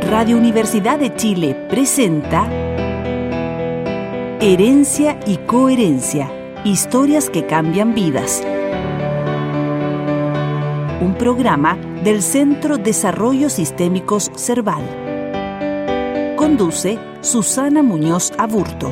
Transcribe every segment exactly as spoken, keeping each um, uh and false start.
Radio Universidad de Chile presenta Herencia y Coherencia, historias que cambian vidas. Un programa del Centro Desarrollo Sistémicos CERVAL. Conduce Susana Muñoz Aburto.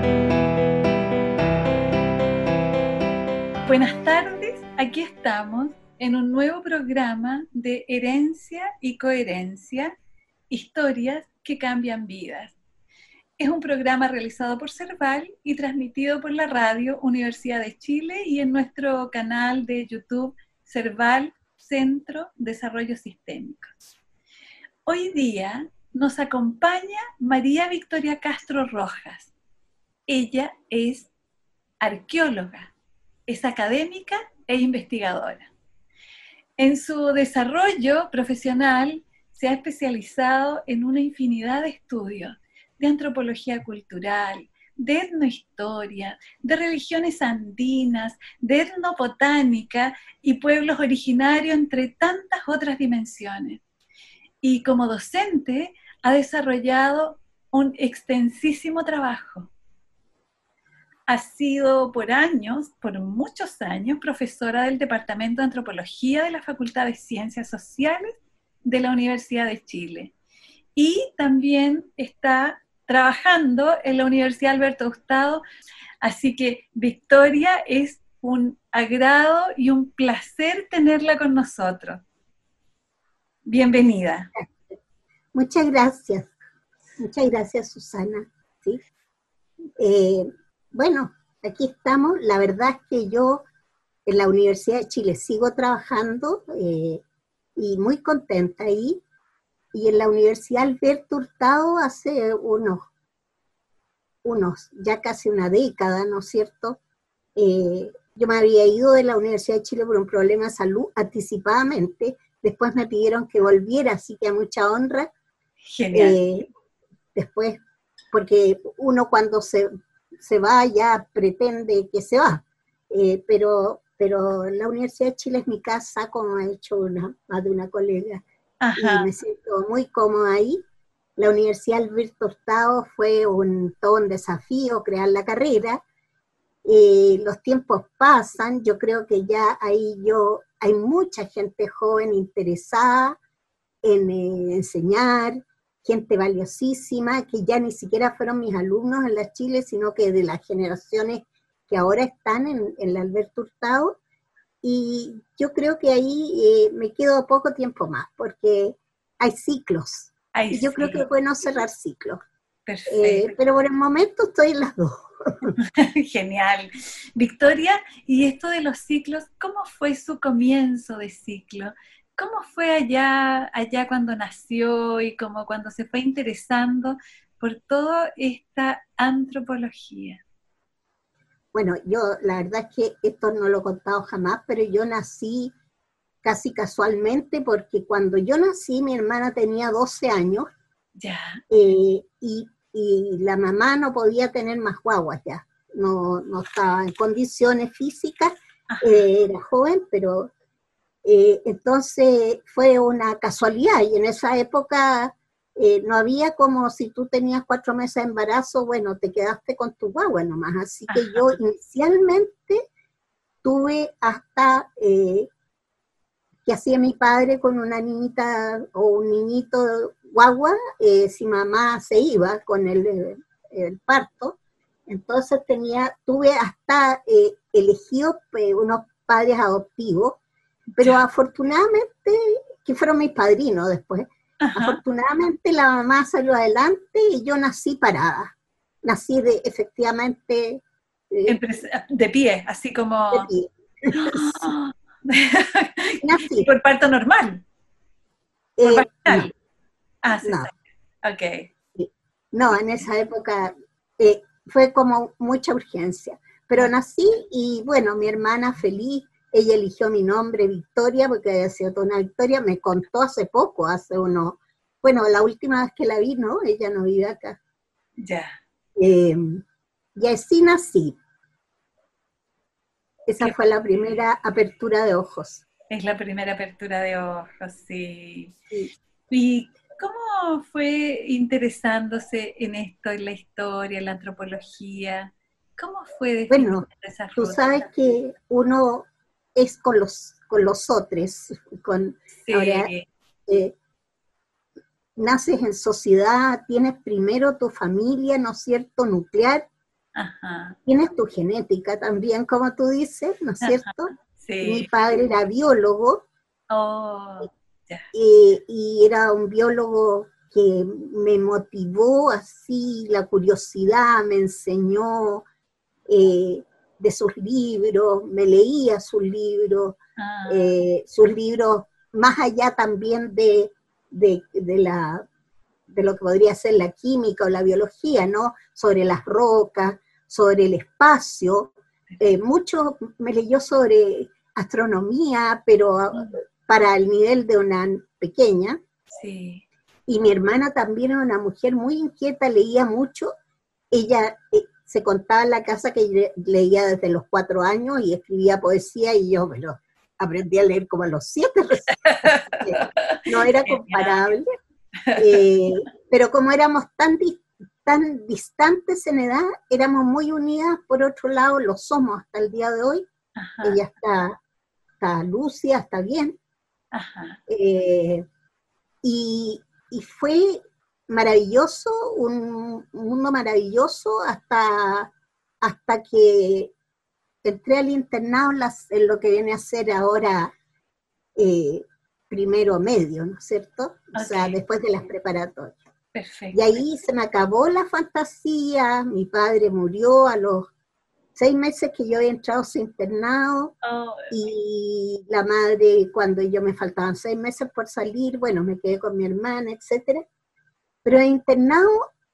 Buenas tardes, aquí estamos en un nuevo programa de Herencia y Coherencia, historias que cambian vidas. Es un programa realizado por CERVAL y transmitido por la radio Universidad de Chile y en nuestro canal de YouTube CERVAL Centro Desarrollo Sistémicos. Hoy día nos acompaña María Victoria Castro Rojas. Ella es arqueóloga, es académica e investigadora. En su desarrollo profesional se ha especializado en una infinidad de estudios de antropología cultural, de etnohistoria, de religiones andinas, de etnobotánica y pueblos originarios, entre tantas otras dimensiones. Y como docente ha desarrollado un extensísimo trabajo. Ha sido por años, por muchos años, profesora del Departamento de Antropología de la Facultad de Ciencias Sociales de la Universidad de Chile. Y también está trabajando en la Universidad Alberto Hurtado. Así que, Victoria, es un agrado y un placer tenerla con nosotros. Bienvenida. Muchas gracias. Muchas gracias, Susana. ¿Sí? Eh, Bueno, aquí estamos. La verdad es que yo en la Universidad de Chile sigo trabajando eh, y muy contenta ahí. Y en la Universidad Alberto Hurtado hace unos, unos ya casi una década, ¿no es cierto? Eh, yo me había ido de la Universidad de Chile por un problema de salud anticipadamente. Después me pidieron que volviera, así que a mucha honra. Genial. Eh, después, porque uno cuando se... se va, ya pretende que se va, eh, pero, pero la Universidad de Chile es mi casa, como ha hecho una, más de una colega. Ajá. Y me siento muy cómoda ahí. La Universidad Alberto Hurtado fue un, todo un desafío crear la carrera. Eh, los tiempos pasan, yo creo que ya ahí yo, hay mucha gente joven interesada en eh, enseñar, gente valiosísima, que ya ni siquiera fueron mis alumnos en la Chile, sino que de las generaciones que ahora están en, en la Alberto Hurtado, y yo creo que ahí eh, me quedo poco tiempo más, porque hay ciclos, Ay, y yo sí. creo que es bueno cerrar ciclos. Perfecto. Eh, pero por el momento estoy en las dos. Genial. Victoria, y esto de los ciclos, ¿cómo fue su comienzo de ciclo? ¿Cómo fue allá, allá cuando nació y como cuando se fue interesando por toda esta antropología? Bueno, yo la verdad es que esto no lo he contado jamás, pero yo nací casi casualmente porque cuando yo nací mi hermana tenía doce años. Ya. Eh, y, y la mamá no podía tener más guaguas ya, no, no estaba en condiciones físicas, eh, era joven, pero... Eh, entonces fue una casualidad, y en esa época eh, no había como si tú tenías cuatro meses de embarazo, bueno, te quedaste con tu guagua nomás, así que yo inicialmente tuve hasta eh, que hacía mi padre con una niñita o un niñito guagua, eh, si mamá se iba con el, el parto, entonces tenía, tuve hasta eh, elegido eh, unos padres adoptivos, pero afortunadamente, que fueron mis padrinos después, ajá, afortunadamente la mamá salió adelante y yo nací parada, nací de, efectivamente... Eh, de pie, así como... De pie. ¡Oh! Nací. ¿Por parto normal? ¿Por eh, no. Ah, sí, no. Ok. No, en esa época eh, fue como mucha urgencia, pero nací y bueno, mi hermana feliz. Ella eligió mi nombre, Victoria, porque había sido toda una victoria. Me contó hace poco, hace uno... Bueno, la última vez que la vi, ¿no? Ella no vive acá. Ya. Eh, y así nací. Esa ¿Qué? Fue la primera apertura de ojos. Es la primera apertura de ojos, sí. sí. ¿Y cómo fue interesándose en esto, en la historia, en la antropología? ¿Cómo fue definiendo Bueno, esa tú ruta? sabes que uno es con los, con los otros, con, ahora, Sí, eh, naces en sociedad, tienes primero tu familia, ¿no es cierto?, nuclear, ajá, tienes tu genética también, como tú dices, ¿no es ajá, cierto? Mi sí. padre era biólogo, Oh, ya. eh, y era un biólogo que me motivó así, la curiosidad, me enseñó eh, de sus libros, me leía sus libros, Ah, eh, sus libros más allá también de, de, de, la, de lo que podría ser la química o la biología, ¿no? Sobre las rocas, sobre el espacio. Eh, mucho me leyó sobre astronomía, pero mm, para el nivel de una pequeña. sí. Y mi hermana también era una mujer muy inquieta, leía mucho. Ella eh, se contaba en la casa que le, leía desde los cuatro años y escribía poesía y yo, pero aprendí a leer como a los siete, así que no era Genial. comparable. Eh, pero como éramos tan, tan distantes en edad, éramos muy unidas. Por otro lado, lo somos hasta el día de hoy. Ajá, Ella está, está lúcida, está bien. ajá. Eh, y, y fue maravilloso, un mundo maravilloso hasta, hasta que entré al internado en, las, en lo que viene a ser ahora eh, primero medio, ¿no es cierto? O Ok, sea, después de las preparatorias. Y perfecto. ahí se me acabó la fantasía, mi padre murió a los seis meses que yo había entrado a su internado, Oh, y la madre, cuando yo me faltaban seis meses por salir, bueno, me quedé con mi hermana, etcétera. Pero el internado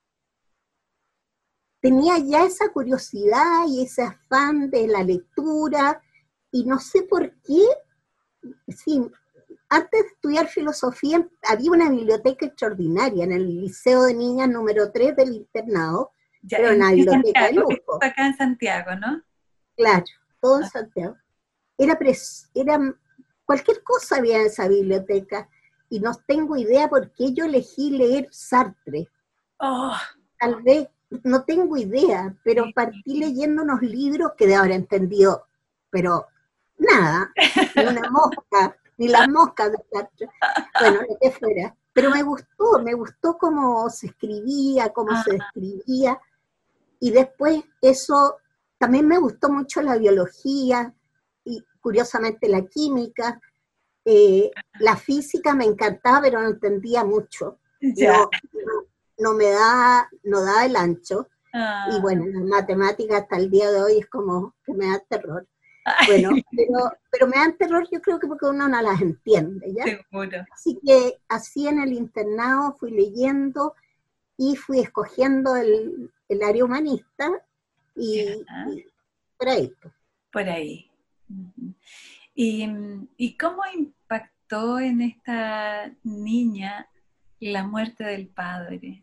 tenía ya esa curiosidad y ese afán de la lectura, y no sé por qué, sí, antes de estudiar filosofía había una biblioteca extraordinaria en el Liceo de Niñas número tres del internado, ya, pero en, una en biblioteca de Santiago, esto lujo, acá en Santiago, ¿no? claro, todo en Ah, Santiago. Era, pres, era cualquier cosa había en esa biblioteca, y no tengo idea por qué yo elegí leer Sartre. oh, Tal vez, no tengo idea, pero sí. partí leyendo unos libros que de ahora entendió, pero nada, ni una mosca, ni las moscas de Sartre. Bueno, lo que fuera. Pero me gustó, me gustó cómo se escribía, cómo Ah, se describía, y después eso, también me gustó mucho la biología, y curiosamente la química. Eh, la física me encantaba, pero no entendía mucho. ya. No, no, no me da, no da el ancho. Y Ah, bueno, la matemática hasta el día de hoy es como que me da terror. Bueno, ay, pero, pero me dan terror, yo creo que porque uno no las entiende, ¿ya? seguro. Así que así en el internado fui leyendo y fui escogiendo el, el área humanista, y, Ya, y por ahí. por ahí. Ujú. ¿Y, y cómo impactó en esta niña la muerte del padre?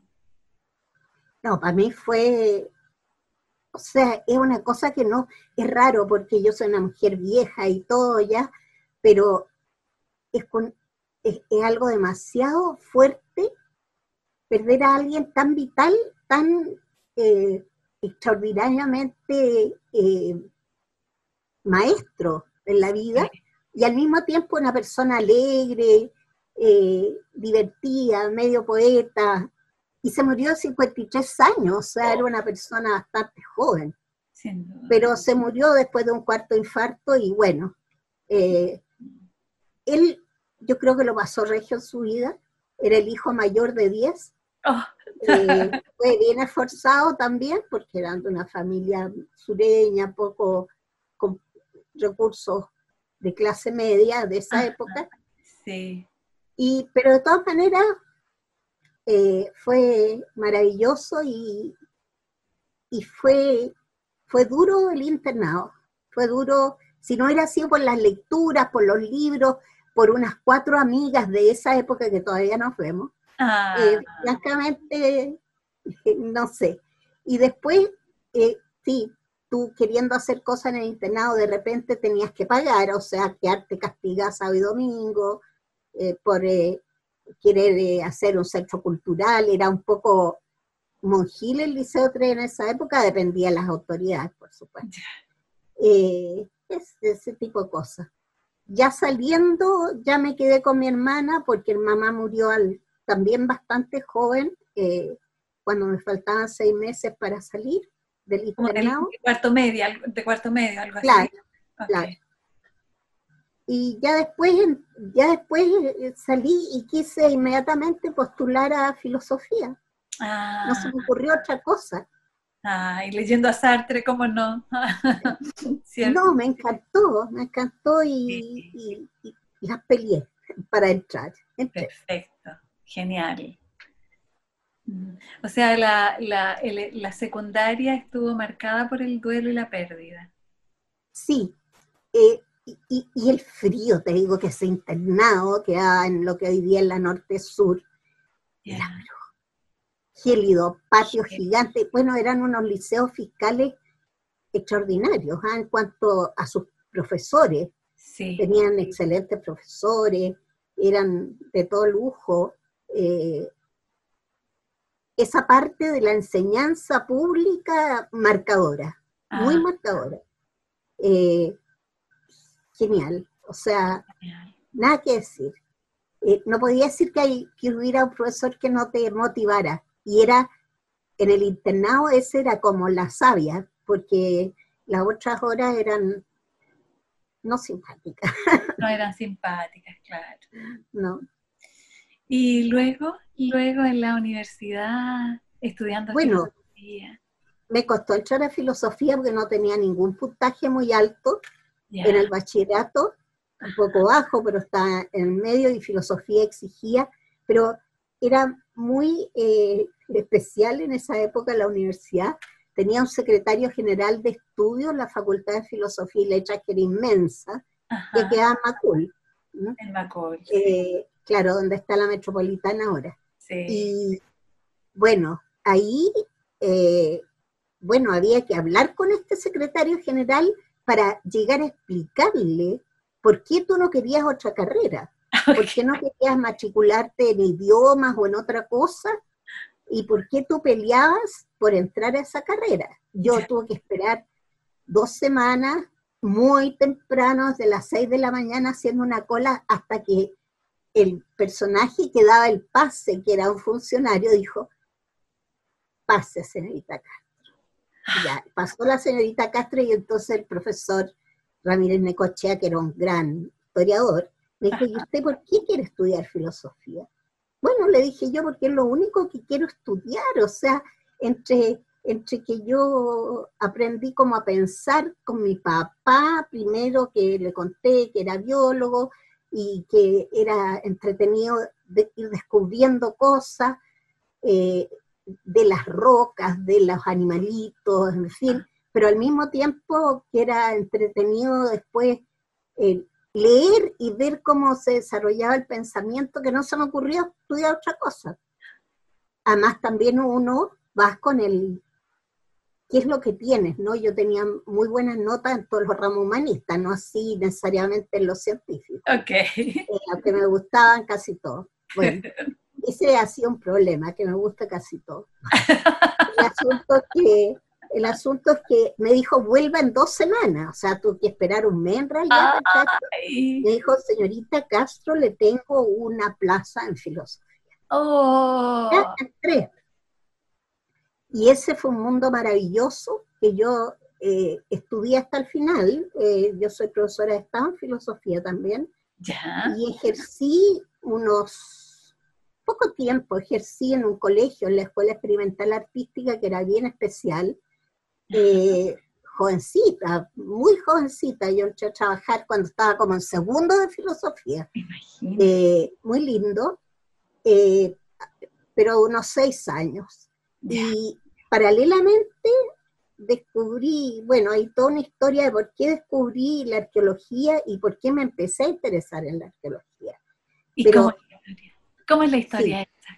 No, para mí fue, o sea, es una cosa que no, es raro porque yo soy una mujer vieja y todo ya, pero es, con, es, es algo demasiado fuerte perder a alguien tan vital, tan eh, extraordinariamente eh, maestro en la vida, Sí, y al mismo tiempo una persona alegre, eh, divertida, medio poeta, y se murió de cincuenta y tres años, o sea, era una persona bastante joven, sin duda. pero se murió después de un cuarto infarto, y bueno, eh, él, yo creo que lo pasó regio en su vida, era el hijo mayor de diez, Oh, eh, fue bien esforzado también, porque eran de una familia sureña, poco con recursos de clase media de esa ah, época, sí, y, pero de todas maneras eh, fue maravilloso, y, y fue, fue duro el internado, fue duro, si no hubiera sido por las lecturas, por los libros, por unas cuatro amigas de esa época que todavía nos vemos, ah, eh, francamente, no sé. Y después, eh, sí, tú queriendo hacer cosas en el internado, de repente tenías que pagar, o sea, quedarte castigada sábado y domingo, eh, por, eh, quiere hacer un centro cultural, era un poco monjil el Liceo tres en esa época, dependía de las autoridades, por supuesto. Eh, es, ese tipo de cosas. Ya saliendo, ya me quedé con mi hermana, porque mi mamá murió al, también bastante joven, eh, cuando me faltaban seis meses para salir del internado. De cuarto medio, de cuarto medio, algo claro, así. Okay. Claro. Y ya después, ya después salí y quise inmediatamente postular a filosofía. Ah. No se me ocurrió otra cosa. Ah, y leyendo a Sartre, ¿cómo no? No, me encantó, me encantó y, sí. y, y, y las peleé para entrar. Entré. Perfecto, genial. O sea, la, la, el, la secundaria estuvo marcada por el duelo y la pérdida. Sí, eh, y, y, y el frío, te digo, que ese internado que hay en lo que hoy día es la norte-sur, yeah. Era gélido, patios sí. gigantes, bueno, eran unos liceos fiscales extraordinarios, ¿eh? En cuanto a sus profesores, sí. Tenían excelentes profesores, eran de todo lujo. Eh, esa parte de la enseñanza pública marcadora, ah. muy marcadora. Eh, genial, o sea, genial. Nada que decir. Eh, no podía decir que, hay, que hubiera un profesor que no te motivara, y era, en el internado ese era como la sabia, porque las otras horas eran no simpáticas. No eran simpáticas, claro. No. Y luego, luego en la universidad, estudiando bueno, filosofía. Me costó entrar a filosofía porque no tenía ningún puntaje muy alto. Yeah. En el bachillerato, un poco bajo, pero estaba en medio, y filosofía exigía, pero era muy eh, especial en esa época la universidad. Tenía un secretario general de estudios, la Facultad de Filosofía y Letras, que era inmensa, ajá, que quedaba en Macul. ¿no? En Macul. Eh, claro, donde está la Metropolitana ahora. Sí. Y bueno, ahí, eh, bueno, había que hablar con este secretario general para llegar a explicarle por qué tú no querías otra carrera, okay. por qué no querías matricularte en idiomas o en otra cosa, y por qué tú peleabas por entrar a esa carrera. Yo yeah. tuve que esperar dos semanas, muy temprano, desde las seis de la mañana, haciendo una cola, hasta que el personaje que daba el pase, que era un funcionario, dijo: pase, señorita Castro. Ya, pasó la señorita Castro, y entonces el profesor Ramírez Necochea, que era un gran historiador, me dijo: ¿y usted por qué quiere estudiar filosofía? Bueno, le dije yo, porque es lo único que quiero estudiar, o sea, entre, entre que yo aprendí como a pensar con mi papá, primero, que le conté que era biólogo, y que era entretenido de ir descubriendo cosas, eh, de las rocas, de los animalitos, en fin, pero al mismo tiempo que era entretenido después eh, leer y ver cómo se desarrollaba el pensamiento, que no se me ocurrió estudiar otra cosa. Además también uno vas con el, ¿qué es lo que tienes? ¿no? Yo tenía muy buenas notas en todos los ramos humanistas, no así necesariamente en los científicos. Okay. Eh, aunque me gustaban casi todos. Bueno, ese ha sido un problema, que me gusta casi todo. El asunto es que, el asunto es que me dijo: vuelva en dos semanas, o sea, tuve que esperar un mes en realidad. Me dijo: señorita Castro, le tengo una plaza en filosofía. Oh. Ya entré. Y ese fue un mundo maravilloso que yo eh, estudié hasta el final. Eh, yo soy profesora de Estado en filosofía también. ¿Ya? Y ejercí unos poco tiempo, ejercí en un colegio, en la Escuela Experimental Artística, que era bien especial, eh, jovencita, muy jovencita. Yo entré a trabajar cuando estaba como en segundo de filosofía, eh, muy lindo, eh, pero unos seis años. Yeah. Y paralelamente descubrí, bueno, hay toda una historia de por qué descubrí la arqueología y por qué me empecé a interesar en la arqueología. ¿Y pero, cómo, es la historia? ¿Cómo es la historia sí. esa?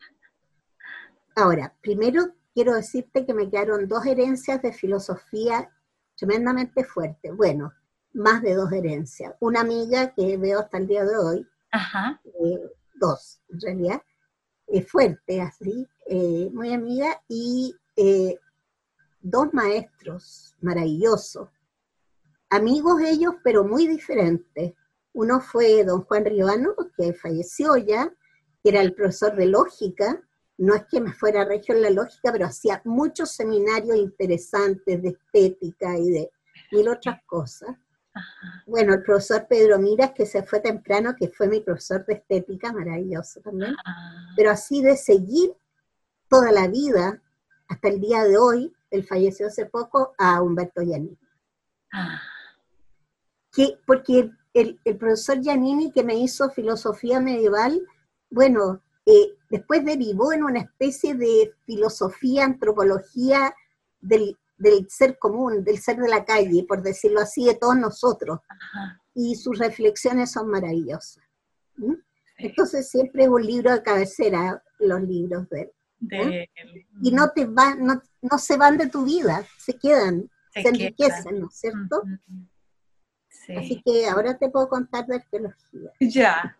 Ahora, primero quiero decirte que me quedaron dos herencias de filosofía tremendamente fuertes. Bueno, más de dos herencias. Una amiga que veo hasta el día de hoy, Ajá. Eh, dos en realidad, eh, fuerte así, eh, muy amiga, y eh, dos maestros maravillosos, amigos ellos, pero muy diferentes. Uno fue don Juan Riobano, que falleció ya, que era el profesor de lógica. No es que me fuera regio en la lógica, pero hacía muchos seminarios interesantes de estética y de mil otras cosas. Ajá. Bueno, el profesor Pedro Miras, que se fue temprano, que fue mi profesor de estética, maravilloso también. Ajá. Pero así de seguir toda la vida, hasta el día de hoy, él falleció hace poco, a Humberto Giannini. Ah. Que, porque el, el profesor Giannini, que me hizo filosofía medieval, bueno, eh, después derivó en una especie de filosofía, antropología del, del ser común, del ser de la calle, por decirlo así, de todos nosotros. Ajá. Y sus reflexiones son maravillosas. ¿Mm? Sí. Entonces siempre es un libro de cabecera, los libros de él. De, ¿eh? Y no, te va, no, no se van de tu vida, se quedan, se, se enriquecen, quedan. ¿no es cierto? Uh-huh. Sí. Así que ahora te puedo contar de arqueología. Ya.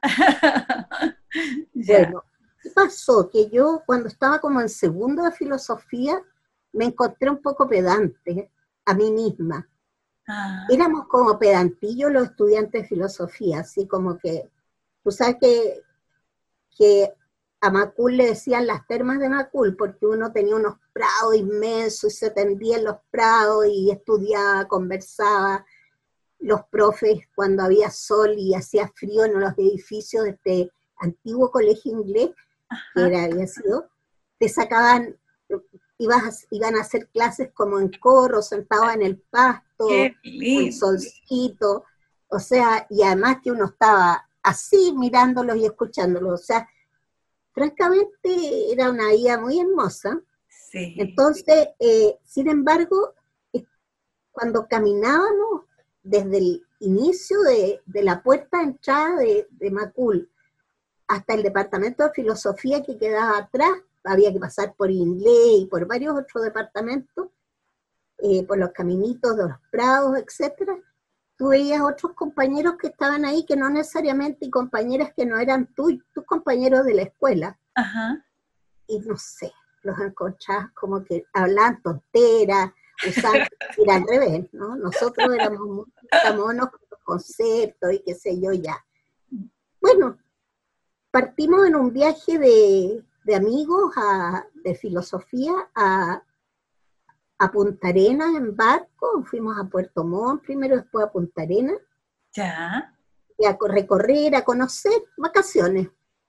Ya. Bueno, ¿qué pasó? Que yo cuando estaba como en segundo de filosofía me encontré un poco pedante a mí misma. Ah. Éramos como pedantillos los estudiantes de filosofía, así como que, tú sabes que, que a Macul le decían las termas de Macul, porque uno tenía unos prados inmensos y se tendía en los prados y estudiaba, conversaba. Los profes, cuando había sol y hacía frío en los edificios de este antiguo colegio inglés, que era, había sido, te sacaban, ibas a, iban a hacer clases como en corro, sentados en el pasto, con solcito, o sea, y además que uno estaba así mirándolos y escuchándolos, o sea, francamente era una vida muy hermosa. Sí. Entonces, eh, sin embargo, cuando caminábamos desde el inicio de, de la puerta de entrada de, de Macul hasta el departamento de filosofía que quedaba atrás, había que pasar por inglés y por varios otros departamentos, eh, por los caminitos de los prados, etcétera. Tú veías otros compañeros que estaban ahí, que no necesariamente, y compañeras que no eran tú, tus compañeros de la escuela. Ajá. Y no sé, los encontrabas como que hablaban tonteras, usaban, era al revés, ¿no? Nosotros éramos muy monos con los conceptos y qué sé yo ya. Bueno, partimos en un viaje de, de amigos a, de filosofía a, a Punta Arenas en barco, fuimos a Puerto Montt primero, después a Punta Arenas. Ya. Y a recorrer, a conocer, vacaciones.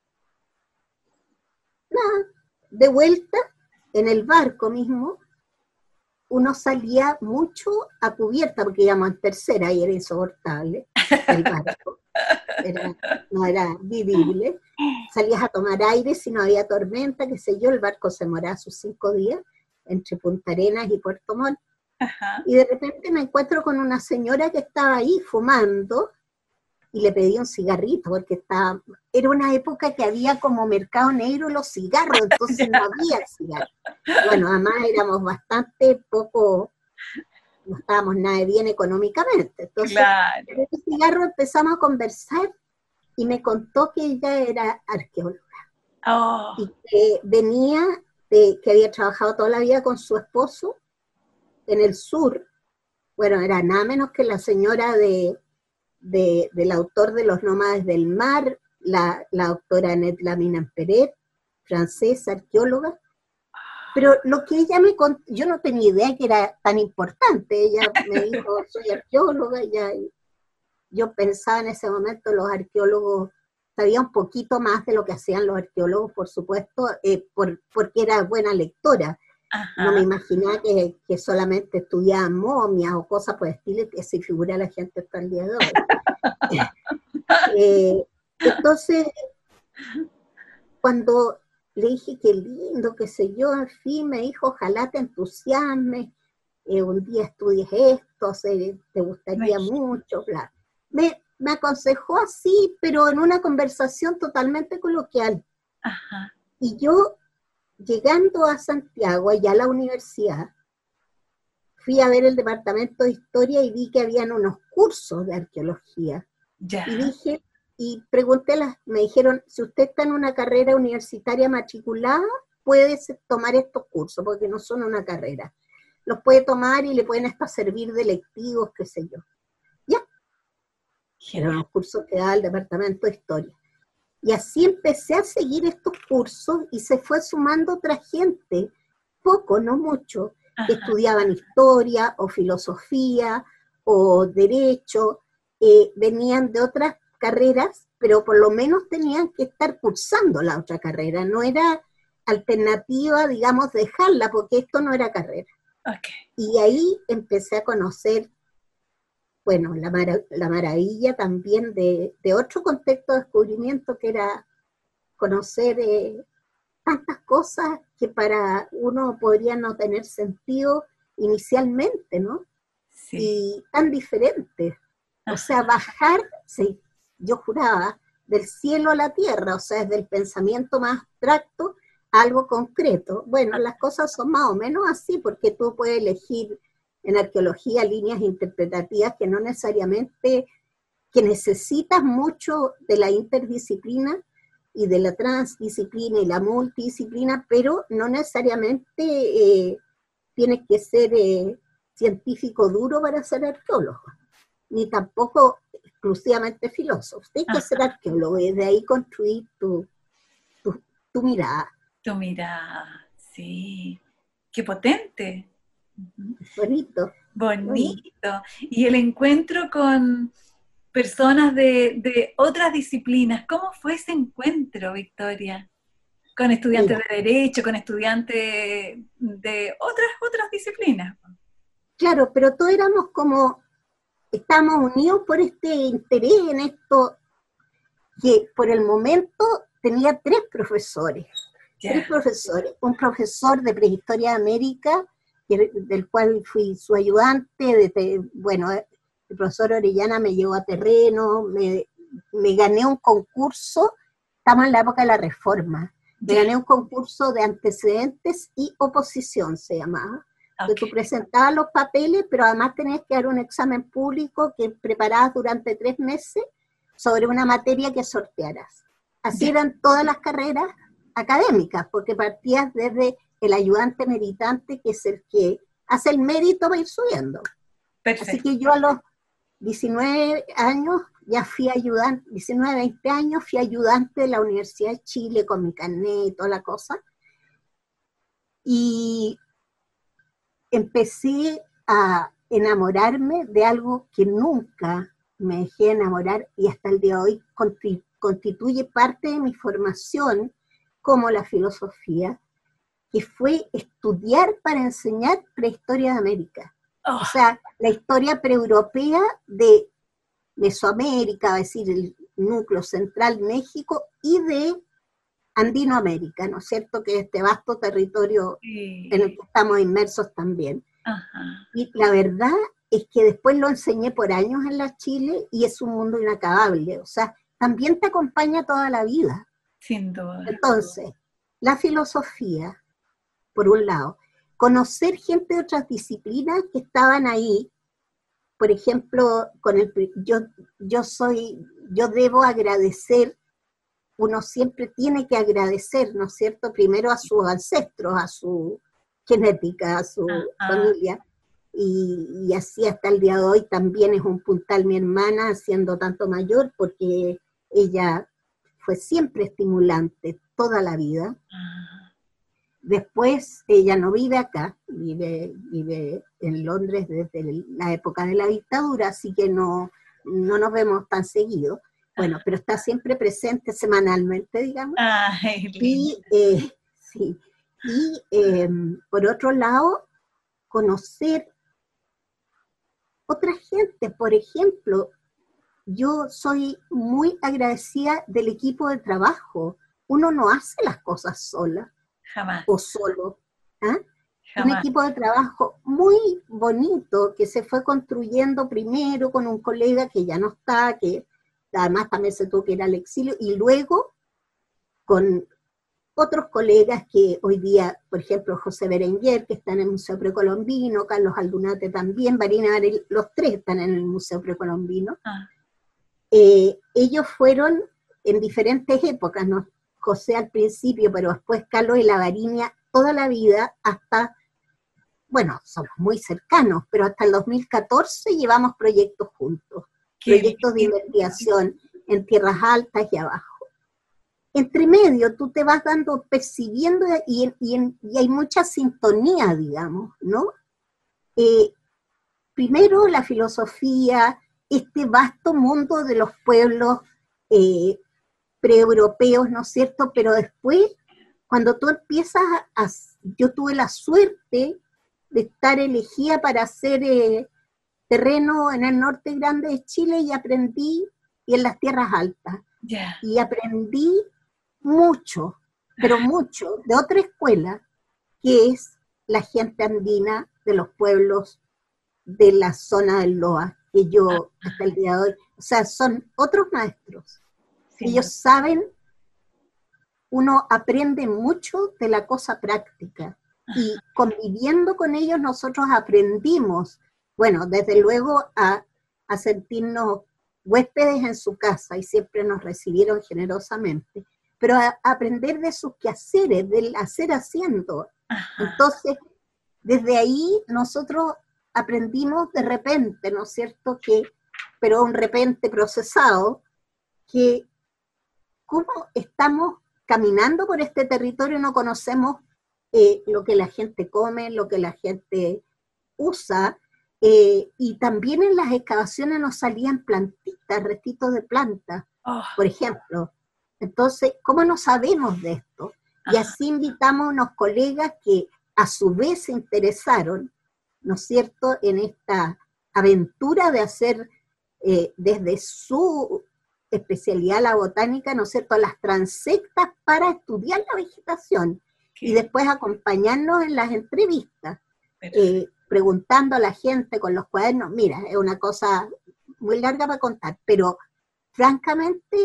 Nada, de vuelta, en el barco mismo, uno salía mucho a cubierta, porque íbamos en tercera y era insoportable el barco, era, no era vivible. Salías a tomar aire si no había tormenta, qué sé yo, el barco se demoraba sus cinco días entre Punta Arenas y Puerto Montt. Ajá. Y de repente me encuentro con una señora que estaba ahí fumando y le pedí un cigarrito, porque estaba, era una época que había como mercado negro los cigarros, entonces no había cigarros. Bueno, además éramos bastante poco, no estábamos nada bien económicamente. Entonces, claro. con el cigarro empezamos a conversar y me contó que ella era arqueóloga. Oh. Y que venía, de, que había trabajado toda la vida con su esposo en el sur. Bueno, era nada menos que la señora de... De, del autor de Los Nómades del Mar, la, la doctora Annette Laminan-Peret, francesa, arqueóloga. Pero lo que ella me contó, yo no tenía idea que era tan importante. Ella me dijo, soy arqueóloga, y ya, yo pensaba en ese momento los arqueólogos, sabía un poquito más de lo que hacían los arqueólogos, por supuesto, eh, por, porque era buena lectora. Ajá. No me imaginaba que, que solamente estudiaban momias o cosas por el estilo, que se figura la gente hasta el día de hoy. eh, entonces, cuando le dije qué lindo, qué sé yo, en fin, me dijo, ojalá te entusiasmes, eh, un día estudies esto, se, te gustaría Ay. mucho, bla. Me, me aconsejó así, pero en una conversación totalmente coloquial. Ajá. Y yo, llegando a Santiago, allá a la universidad, fui a ver el departamento de historia y vi que habían unos cursos de arqueología. Ya. Y dije, y pregunté, las, me dijeron, si usted está en una carrera universitaria matriculada, puede tomar estos cursos, porque no son una carrera. Los puede tomar y le pueden hasta servir de lectivos, qué sé yo. Ya. Eran los cursos que daba el Departamento de Historia. Y así empecé a seguir estos cursos y se fue sumando otra gente, poco, no mucho, que Ajá. estudiaban historia o filosofía o derecho, eh, venían de otras carreras, pero por lo menos tenían que estar cursando la otra carrera, no era alternativa, digamos, dejarla, porque esto no era carrera. Okay. Y ahí empecé a conocer, bueno, la, marav la maravilla también de, de otro contexto de descubrimiento, que era conocer eh, tantas cosas que para uno podría no tener sentido inicialmente, ¿no? Sí. Y tan diferentes. O sea, bajar, sí, yo juraba, del cielo a la tierra, o sea, desde el pensamiento más abstracto a algo concreto. Bueno, las cosas son más o menos así, porque tú puedes elegir en arqueología líneas interpretativas que no necesariamente, que necesitas mucho de la interdisciplina y de la transdisciplina y la multidisciplina, pero no necesariamente eh, tienes que ser eh, científico duro para ser arqueólogo, ni tampoco exclusivamente filósofo. Tienes que ser arqueólogo y de ahí construir tu, tu, tu mirada. Tu mirada, sí. ¡Qué potente! Bonito. Bonito. Y el encuentro con personas de, de otras disciplinas, ¿cómo fue ese encuentro, Victoria? Con estudiantes Mira. de Derecho, con estudiantes de otras, otras disciplinas. Claro, pero todos éramos como, estábamos unidos por este interés en esto, que por el momento tenía tres profesores. Yeah. Tres profesores. Un profesor de Prehistoria de América, que, del cual fui su ayudante, de, de, bueno, el profesor Orellana me llevó a terreno, me, me gané un concurso, estamos en la época de la Reforma, me gané un concurso de antecedentes y oposición, se llamaba, okay. que tú presentabas los papeles, pero además tenías que dar un examen público que preparabas durante tres meses sobre una materia que sortearas. Así eran todas las carreras académicas, porque partías desde el ayudante meritante, que es el que hace el mérito para ir subiendo. Perfecto. Así que yo a los diecinueve años ya fui ayudante, diecinueve, veinte años, fui ayudante de la Universidad de Chile con mi carnet y toda la cosa. Y empecé a enamorarme de algo que nunca me dejé enamorar y hasta el día de hoy constituye parte de mi formación, como la filosofía, que fue estudiar para enseñar prehistoria de América. Oh. O sea, la historia preeuropea de Mesoamérica, es decir, el núcleo central México, y de Andinoamérica, ¿no es cierto? Que es este vasto territorio sí. en el que estamos inmersos también. Ajá. Y la verdad es que después lo enseñé por años en la Chile y es un mundo inacabable, o sea, también te acompaña toda la vida. Sin duda. Entonces, la filosofía, por un lado, conocer gente de otras disciplinas que estaban ahí, por ejemplo, con el, yo, yo soy, yo debo agradecer, uno siempre tiene que agradecer, ¿no es cierto?, primero a sus ancestros, a su genética, a su ah, familia, y, y así hasta el día de hoy también es un puntal mi hermana, siendo tanto mayor, porque ella fue siempre estimulante toda la vida. Ah. Después ella no vive acá, vive, vive en Londres desde la época de la dictadura, así que no, no nos vemos tan seguido. Bueno, pero está siempre presente semanalmente, digamos. Ay, y eh, sí, y eh, por otro lado, conocer otra gente. Por ejemplo, yo soy muy agradecida del equipo de trabajo. Uno no hace las cosas sola. Jamás. O solo. ¿Ah? Jamás. Un equipo de trabajo muy bonito que se fue construyendo primero con un colega que ya no está, que además también se tuvo que ir al exilio, y luego con otros colegas que hoy día, por ejemplo, José Berenguer, que está en el Museo Precolombino, Carlos Aldunate también, Marina Varela, los tres están en el Museo Precolombino. Ah. eh, ellos fueron en diferentes épocas, ¿no? José al principio, pero después Carlos y la Varinia toda la vida hasta, bueno, somos muy cercanos, pero hasta el dos mil catorce llevamos proyectos juntos, Qué proyectos bien. de investigación en tierras altas y abajo. Entre medio tú te vas dando, percibiendo, y, y, y hay mucha sintonía, digamos, ¿no? Eh, primero la filosofía, este vasto mundo de los pueblos eh, preeuropeos, ¿no es cierto? Pero después, cuando tú empiezas a... Yo tuve la suerte de estar elegida para hacer eh, terreno en el norte grande de Chile y aprendí, y en las tierras altas. Yeah. Y aprendí mucho, pero mucho, de otra escuela, que es la gente andina de los pueblos de la zona del Loa, que yo hasta el día de hoy, o sea, son otros maestros. Sí. Ellos saben, uno aprende mucho de la cosa práctica, y conviviendo con ellos nosotros aprendimos, bueno, desde luego a, a sentirnos huéspedes en su casa, y siempre nos recibieron generosamente, pero a, a aprender de sus quehaceres, del hacer haciendo. Ajá. Entonces, desde ahí nosotros aprendimos de repente, ¿no es cierto?, que, pero un repente procesado, que cómo estamos caminando por este territorio, no conocemos eh, lo que la gente come, lo que la gente usa, eh, y también en las excavaciones nos salían plantitas, restitos de plantas, oh. por ejemplo. Entonces, ¿cómo no sabemos de esto? Y así invitamos a unos colegas que a su vez se interesaron, ¿no es cierto?, en esta aventura de hacer eh, desde su especialidad, la botánica, ¿no es cierto?, las transectas para estudiar la vegetación. ¿Qué? Y después acompañarnos en las entrevistas, eh, preguntando a la gente con los cuadernos. Mira, es una cosa muy larga para contar, pero francamente,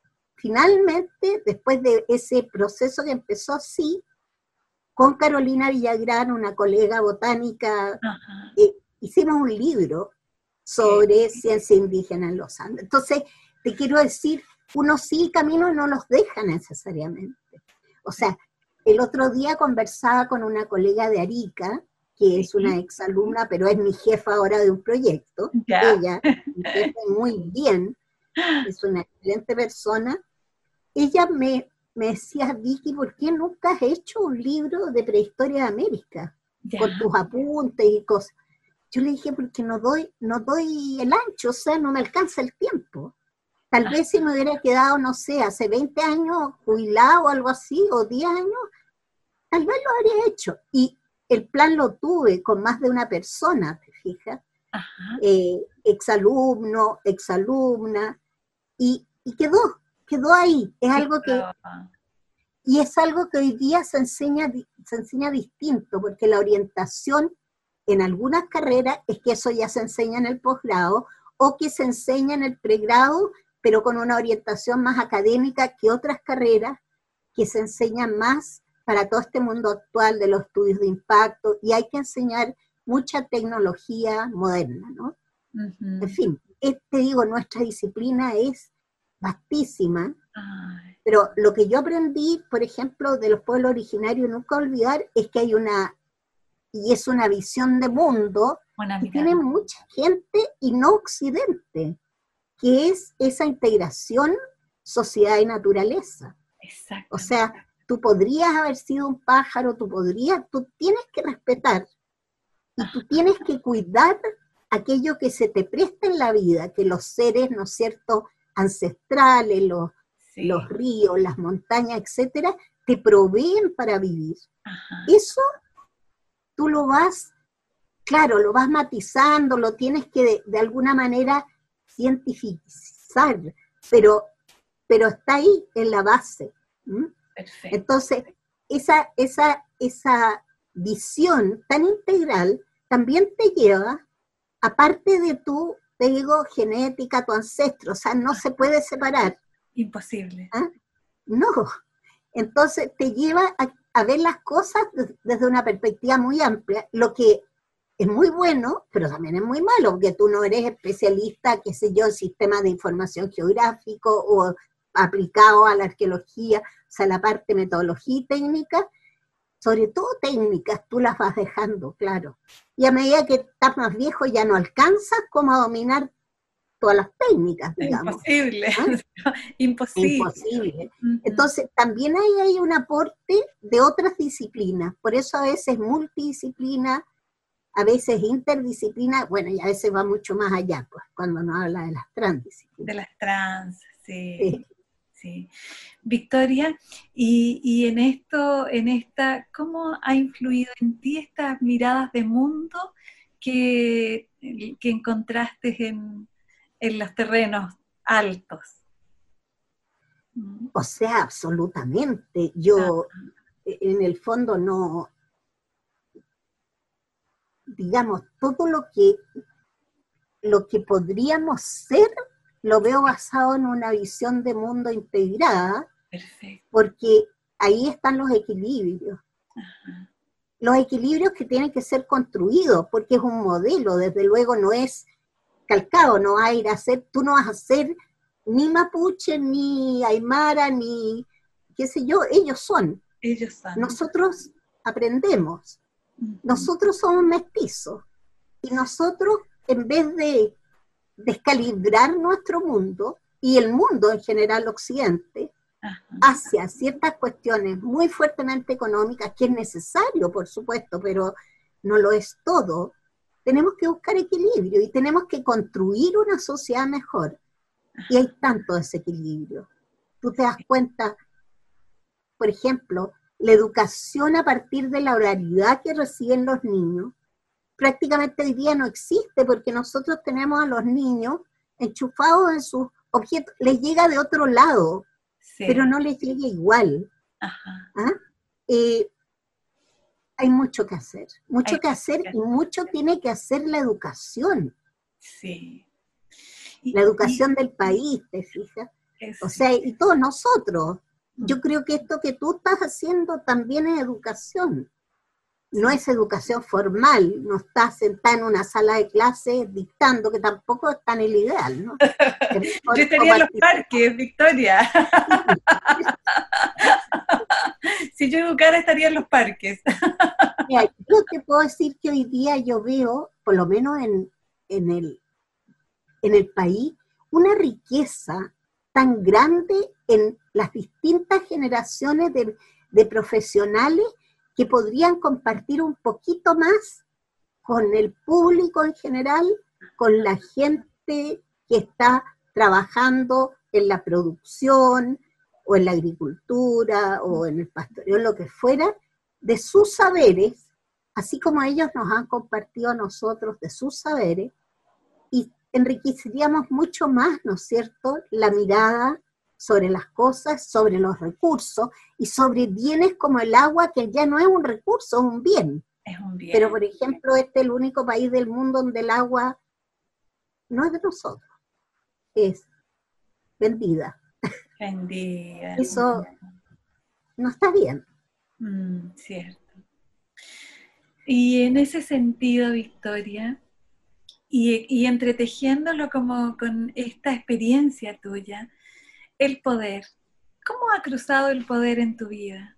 finalmente, después de ese proceso que empezó así, con Carolina Villagrán, una colega botánica, eh, hicimos un libro sobre ¿Qué? Ciencia indígena en los Andes. Entonces, te quiero decir, uno sí caminos no los deja necesariamente. O sea, el otro día conversaba con una colega de Arica, que es una exalumna, pero es mi jefa ahora de un proyecto. ¿Ya? Ella, mi jefa muy bien, es una excelente persona. Ella me, me decía, Vicky, ¿por qué nunca has hecho un libro de prehistoria de América? ¿Ya? Con tus apuntes y cosas. Yo le dije, porque no doy, no doy el ancho, o sea, no me alcanza el tiempo. Tal ah. vez si me hubiera quedado, no sé, hace veinte años jubilado o algo así, o diez años, tal vez lo habría hecho. Y el plan lo tuve con más de una persona, ¿te fijas? Eh, exalumno, exalumna, y, y quedó, quedó ahí. Es algo que, y es algo que hoy día se enseña, se enseña distinto, porque la orientación en algunas carreras es que eso ya se enseña en el posgrado, o que se enseña en el pregrado, pero con una orientación más académica que otras carreras que se enseñan más para todo este mundo actual de los estudios de impacto, y hay que enseñar mucha tecnología moderna, ¿no? Uh-huh. En fin, te digo, nuestra disciplina es vastísima, Ay. Pero lo que yo aprendí, por ejemplo, de los pueblos originarios, nunca olvidar, es que hay una, y es una visión de mundo, que tiene mucha gente y no occidente, que es esa integración sociedad y naturaleza. Exacto. O sea, tú podrías haber sido un pájaro, tú podrías, tú tienes que respetar, y tú tienes que cuidar aquello que se te presta en la vida, que los seres, ¿no es cierto?, ancestrales, los, sí. los ríos, las montañas, etcétera, te proveen para vivir. Ajá. Eso tú lo vas, claro, lo vas matizando, lo tienes que de, de alguna manera cientificar, pero, pero está ahí en la base. ¿Mm? Perfecto. Entonces, esa, esa, esa visión tan integral también te lleva, aparte de tu, te digo, genética, tu ancestro, o sea, no se puede separar. Imposible. ¿Ah? No. Entonces te lleva a, a ver las cosas desde una perspectiva muy amplia, lo que es muy bueno, pero también es muy malo, porque tú no eres especialista, qué sé yo, en sistemas de información geográfico o aplicado a la arqueología, o sea, la parte metodología y técnica, sobre todo técnicas, tú las vas dejando, claro. Y a medida que estás más viejo ya no alcanzas como a dominar todas las técnicas, digamos. Imposible, ¿Ah? imposible. Imposible. Uh-huh. Entonces, también ahí hay un aporte de otras disciplinas, por eso a veces multidisciplina, a veces interdisciplina, bueno, y a veces va mucho más allá, pues, cuando nos habla de las transdisciplinas. De las trans, sí. Sí. Sí. Victoria, y, y en esto, en esta, ¿cómo ha influido en ti estas miradas de mundo que, que encontraste en, en los terrenos altos? O sea, absolutamente. Yo, ah. en el fondo, no, digamos, todo lo que, lo que podríamos ser, lo veo basado en una visión de mundo integrada. Perfecto. Porque ahí están los equilibrios. Ajá. Los equilibrios que tienen que ser construidos, porque es un modelo, desde luego no es calcado, no va a ir a ser, tú no vas a ser ni mapuche, ni aymara, ni qué sé yo, ellos son. Ellos son. Nosotros aprendemos, uh-huh. Nosotros somos mestizos, y nosotros, en vez de descalibrar nuestro mundo, y el mundo en general occidente, Ajá. hacia ciertas cuestiones muy fuertemente económicas, que es necesario, por supuesto, pero no lo es todo, tenemos que buscar equilibrio y tenemos que construir una sociedad mejor. Ajá. Y hay tanto desequilibrio. Tú te das cuenta, por ejemplo, la educación a partir de la oralidad que reciben los niños, prácticamente hoy día no existe, porque nosotros tenemos a los niños enchufados en sus objetos, les llega de otro lado, sí. Pero no les llega igual. Ajá. ¿Ah? Eh, hay mucho que hacer, mucho hay que hacer y mucho tiene que hacer la educación. Sí. Y, la educación y, del país, ¿te fijas? Es, o sea, y todos nosotros. Yo creo que esto que tú estás haciendo también es educación. No es educación formal, no estás sentada en una sala de clases dictando, que tampoco es tan el ideal, ¿no? Yo estaría en los parques, Victoria. Si yo educara, estaría en los parques. Mira, yo te puedo decir que hoy día yo veo, por lo menos en, en, el, en el país, una riqueza tan grande en las distintas generaciones de, de profesionales que podrían compartir un poquito más con el público en general, con la gente que está trabajando en la producción, o en la agricultura, o en el pastoreo, lo que fuera, de sus saberes, así como ellos nos han compartido a nosotros de sus saberes, y enriqueceríamos mucho más, ¿no es cierto?, la mirada sobre las cosas, sobre los recursos, y sobre bienes como el agua, que ya no es un recurso, es un bien. Es un bien. Pero, por ejemplo, este es el único país del mundo donde el agua no es de nosotros, es vendida. Vendida. Eso no está bien. Mm, cierto. Y en ese sentido, Victoria, y, y entretejiéndolo como con esta experiencia tuya, el poder. ¿Cómo ha cruzado el poder en tu vida?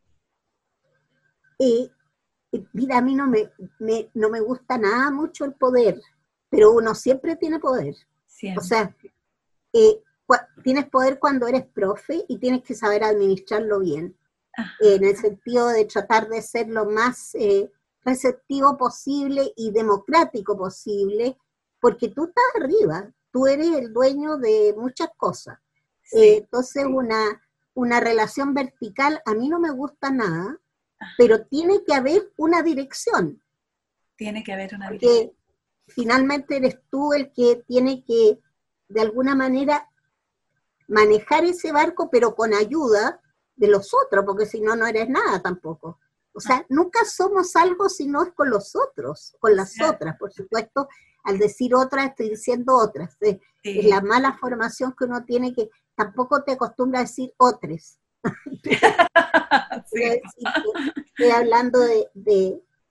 Eh, mira, a mí no me, me, no me gusta nada mucho el poder, pero uno siempre tiene poder. Siempre. O sea, eh, tienes poder cuando eres profe y tienes que saber administrarlo bien, eh, en el sentido de tratar de ser lo más eh, receptivo posible y democrático posible, porque tú estás arriba, tú eres el dueño de muchas cosas. Sí, eh, entonces sí. una, una relación vertical a mí no me gusta nada, Ajá. pero tiene que haber una dirección. Tiene que haber una porque dirección. Finalmente eres tú el que tiene que, de alguna manera, manejar ese barco, pero con ayuda de los otros, porque si no, no eres nada tampoco. O sea, nunca somos algo si no es con los otros, con las sí. otras, por supuesto. Al decir otras, estoy diciendo otras. ¿eh? Sí. Es la mala formación que uno tiene, que tampoco te acostumbra a decir otros. Sí. Estoy hablando de, de,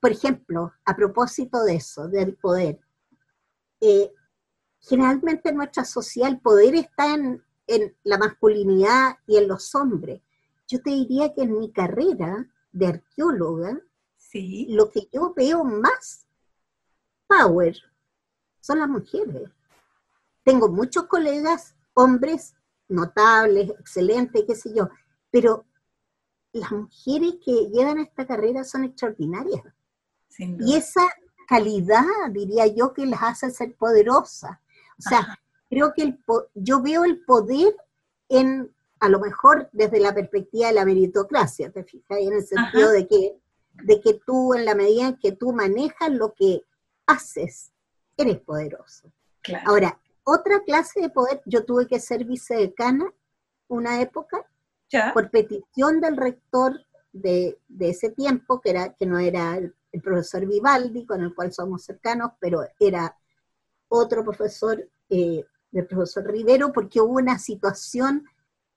por ejemplo, a propósito de eso, del poder, eh, generalmente en nuestra sociedad el poder está en, en la masculinidad y en los hombres. Yo te diría que en mi carrera de arqueóloga, sí. Lo que yo veo más power son las mujeres. Tengo muchos colegas, hombres notables, excelentes, qué sé yo, pero las mujeres que llegan a esta carrera son extraordinarias. Sin duda. Y esa calidad, diría yo, que las hace ser poderosas. O sea, Ajá. creo que el, yo veo el poder en, a lo mejor desde la perspectiva de la meritocracia, ¿te fijas? En el sentido de que, de que tú, en la medida en que tú manejas lo que haces, eres poderoso. Claro. Ahora, otra clase de poder, yo tuve que ser vicedecana una época, ¿Ya? por petición del rector de, de ese tiempo, que, era, que no era el, el profesor Vivaldi, con el cual somos cercanos, pero era otro profesor, eh, del profesor Rivero, porque hubo una situación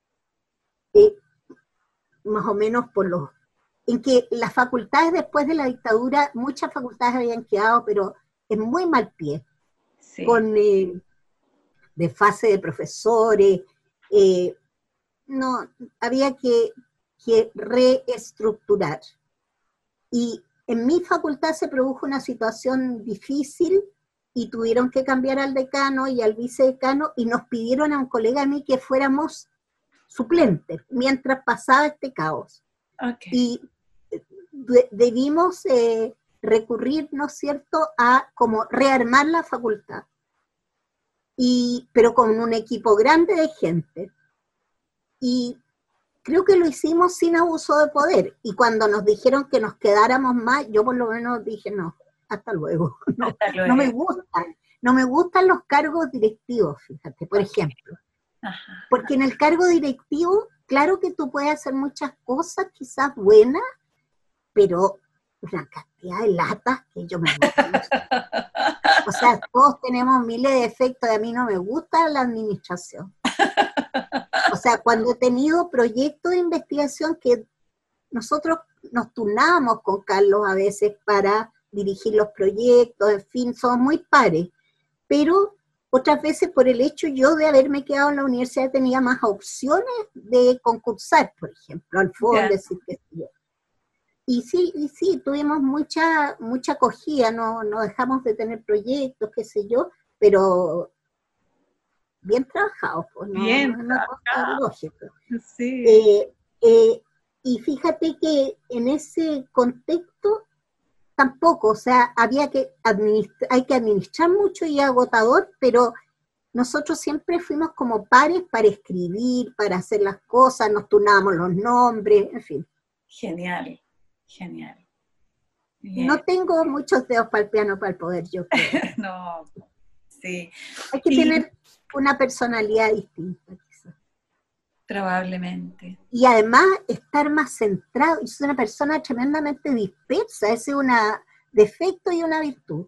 eh, más o menos por los, en que las facultades después de la dictadura, muchas facultades habían quedado, pero en muy mal pie, sí. con eh, desfase de profesores, eh, no, había que, que reestructurar. Y en mi facultad se produjo una situación difícil y tuvieron que cambiar al decano y al vicedecano y nos pidieron a un colega a mí que fuéramos suplentes mientras pasaba este caos. Okay. Y de, debimos eh, recurrir, ¿no es cierto?, a como rearmar la facultad, y, pero con un equipo grande de gente. Y creo que lo hicimos sin abuso de poder. Y cuando nos dijeron que nos quedáramos más, yo por lo menos dije, no, hasta luego. No, hasta luego. no me gustan. No me gustan los cargos directivos, fíjate, por ejemplo. Ajá. Porque en el cargo directivo, claro que tú puedes hacer muchas cosas, quizás buenas, pero una cantidad de latas que yo me gusta. O sea, todos tenemos miles de defectos y a mí no me gusta la administración. O sea, cuando he tenido proyectos de investigación que nosotros nos turnábamos con Carlos a veces para dirigir los proyectos, en fin, somos muy pares, pero otras veces por el hecho yo de haberme quedado en la universidad tenía más opciones de concursar, por ejemplo, al fondo, yeah. decir que sí. Y sí, y sí, tuvimos mucha, mucha acogida, no, no dejamos de tener proyectos, qué sé yo, pero bien trabajados, pues, no, bien no es una cosa lógica. Sí. Eh, eh, y fíjate que en ese contexto tampoco, o sea, había que administrar, hay que administrar mucho y agotador, pero nosotros siempre fuimos como pares para escribir, para hacer las cosas, nos turnábamos los nombres, en fin. Genial, genial. Bien. No tengo muchos dedos para el piano para el poder, yo creo. No, sí. Hay que y... tener una personalidad distinta, quizás. Probablemente. Y además estar más centrado. Yo soy una persona tremendamente dispersa, ese es un defecto y una virtud.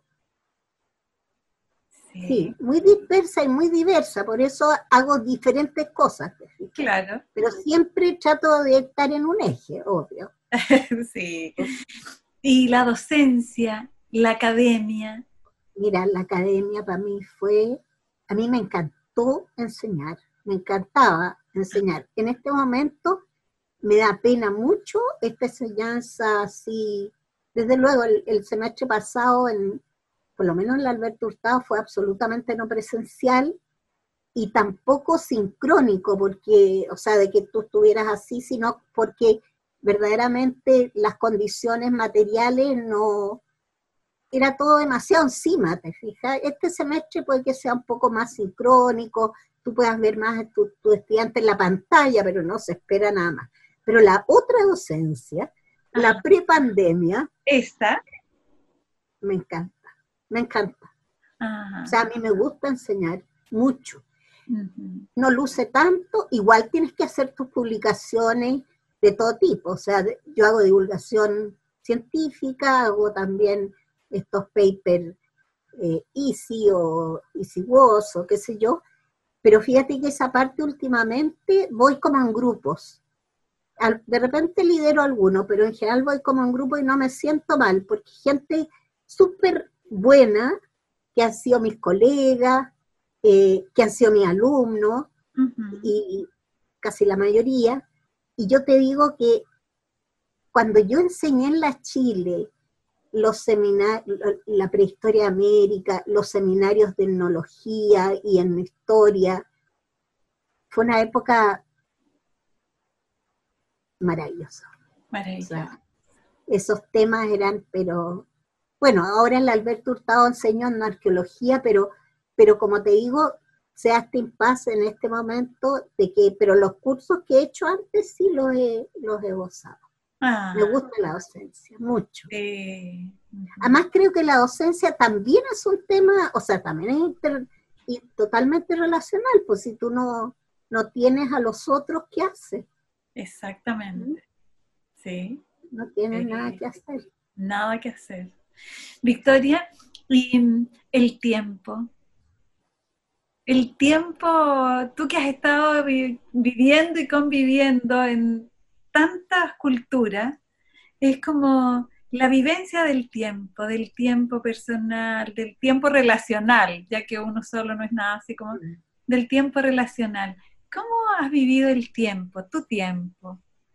Sí. Sí, muy dispersa y muy diversa, por eso hago diferentes cosas. Claro. Pero siempre trato de estar en un eje, obvio. Sí. Y la docencia, la academia. Mira, la academia para mí fue, a mí me encantó enseñar, me encantaba enseñar. En este momento me da pena mucho esta enseñanza así. Desde luego, el, el semestre pasado, en, por lo menos en la Alberto Hurtado, fue absolutamente no presencial y tampoco sincrónico, porque, o sea, de que tú estuvieras así, sino porque verdaderamente las condiciones materiales no... Era todo demasiado encima, ¿te fijas? Este semestre puede que sea un poco más sincrónico, tú puedas ver más a tu, tu estudiante en la pantalla, pero no se espera nada más. Pero la otra docencia, ajá, la prepandemia, ¿esta? Me encanta, me encanta. Ajá. O sea, a mí me gusta enseñar mucho. Uh-huh. No luce tanto, igual tienes que hacer tus publicaciones de todo tipo. O sea, yo hago divulgación científica, hago también estos papers eh, Easy o Easy Was o qué sé yo, pero fíjate que esa parte últimamente voy como en grupos. al- de repente lidero alguno, pero en general voy como en grupo y no me siento mal, porque gente súper buena, que han sido mis colegas, eh, que han sido mis alumnos, Ujú. y casi la mayoría, y yo te digo que cuando yo enseñé en la Chile, los seminarios, la prehistoria de América, los seminarios de etnología y en historia, fue una época maravillosa. O Maravilloso. sea, esos temas eran, pero, bueno, ahora el Alberto Hurtado enseñó en arqueología, pero, pero como te digo, se hace impasse en este momento de que, pero los cursos que he hecho antes sí los he, los he gozado. Ah, Me gusta la docencia, mucho. sí. Ujú. Además creo que la docencia también es un tema, o sea, también es inter- y totalmente relacional, pues si tú no, no tienes a los otros, ¿qué haces? Exactamente. Sí. No tienes Sí. nada que hacer. Nada que hacer. Victoria, y mm, el tiempo. El tiempo, tú que has estado vi- viviendo y conviviendo en tantas culturas, es como la vivencia del tiempo, del tiempo personal, del tiempo relacional, ya que uno solo no es nada así como del tiempo relacional. ¿Cómo has vivido el tiempo, tu tiempo?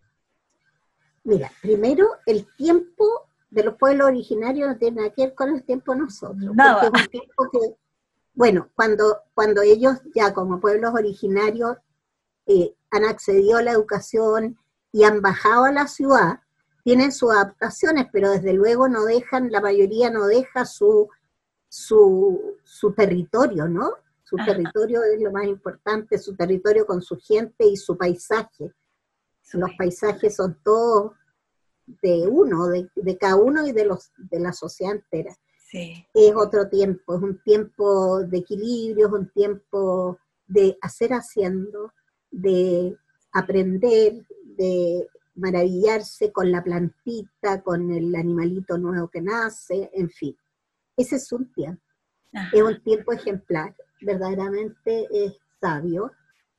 Mira, primero, el tiempo de los pueblos originarios no tiene nada que ver con el tiempo de nosotros, Nada. porque es un tiempo que, bueno, cuando, cuando ellos ya como pueblos originarios eh, han accedido a la educación y han bajado a la ciudad, tienen sus adaptaciones, pero desde luego no dejan, la mayoría no deja su, su, su territorio, ¿no? Su Ajá. territorio es lo más importante, su territorio con su gente y su paisaje. Los paisajes son todos de uno, de, de cada uno y de, los, de la sociedad entera. Sí. Es otro tiempo, es un tiempo de equilibrio, es un tiempo de hacer haciendo, de aprender, de maravillarse con la plantita, con el animalito nuevo que nace, en fin. Ese es un tiempo. Ajá. Es un tiempo ejemplar, verdaderamente es sabio.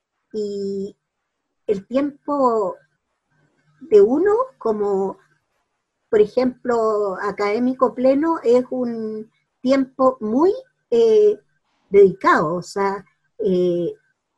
Y el tiempo de uno como, por ejemplo, académico pleno, es un tiempo muy eh, dedicado, o sea, eh,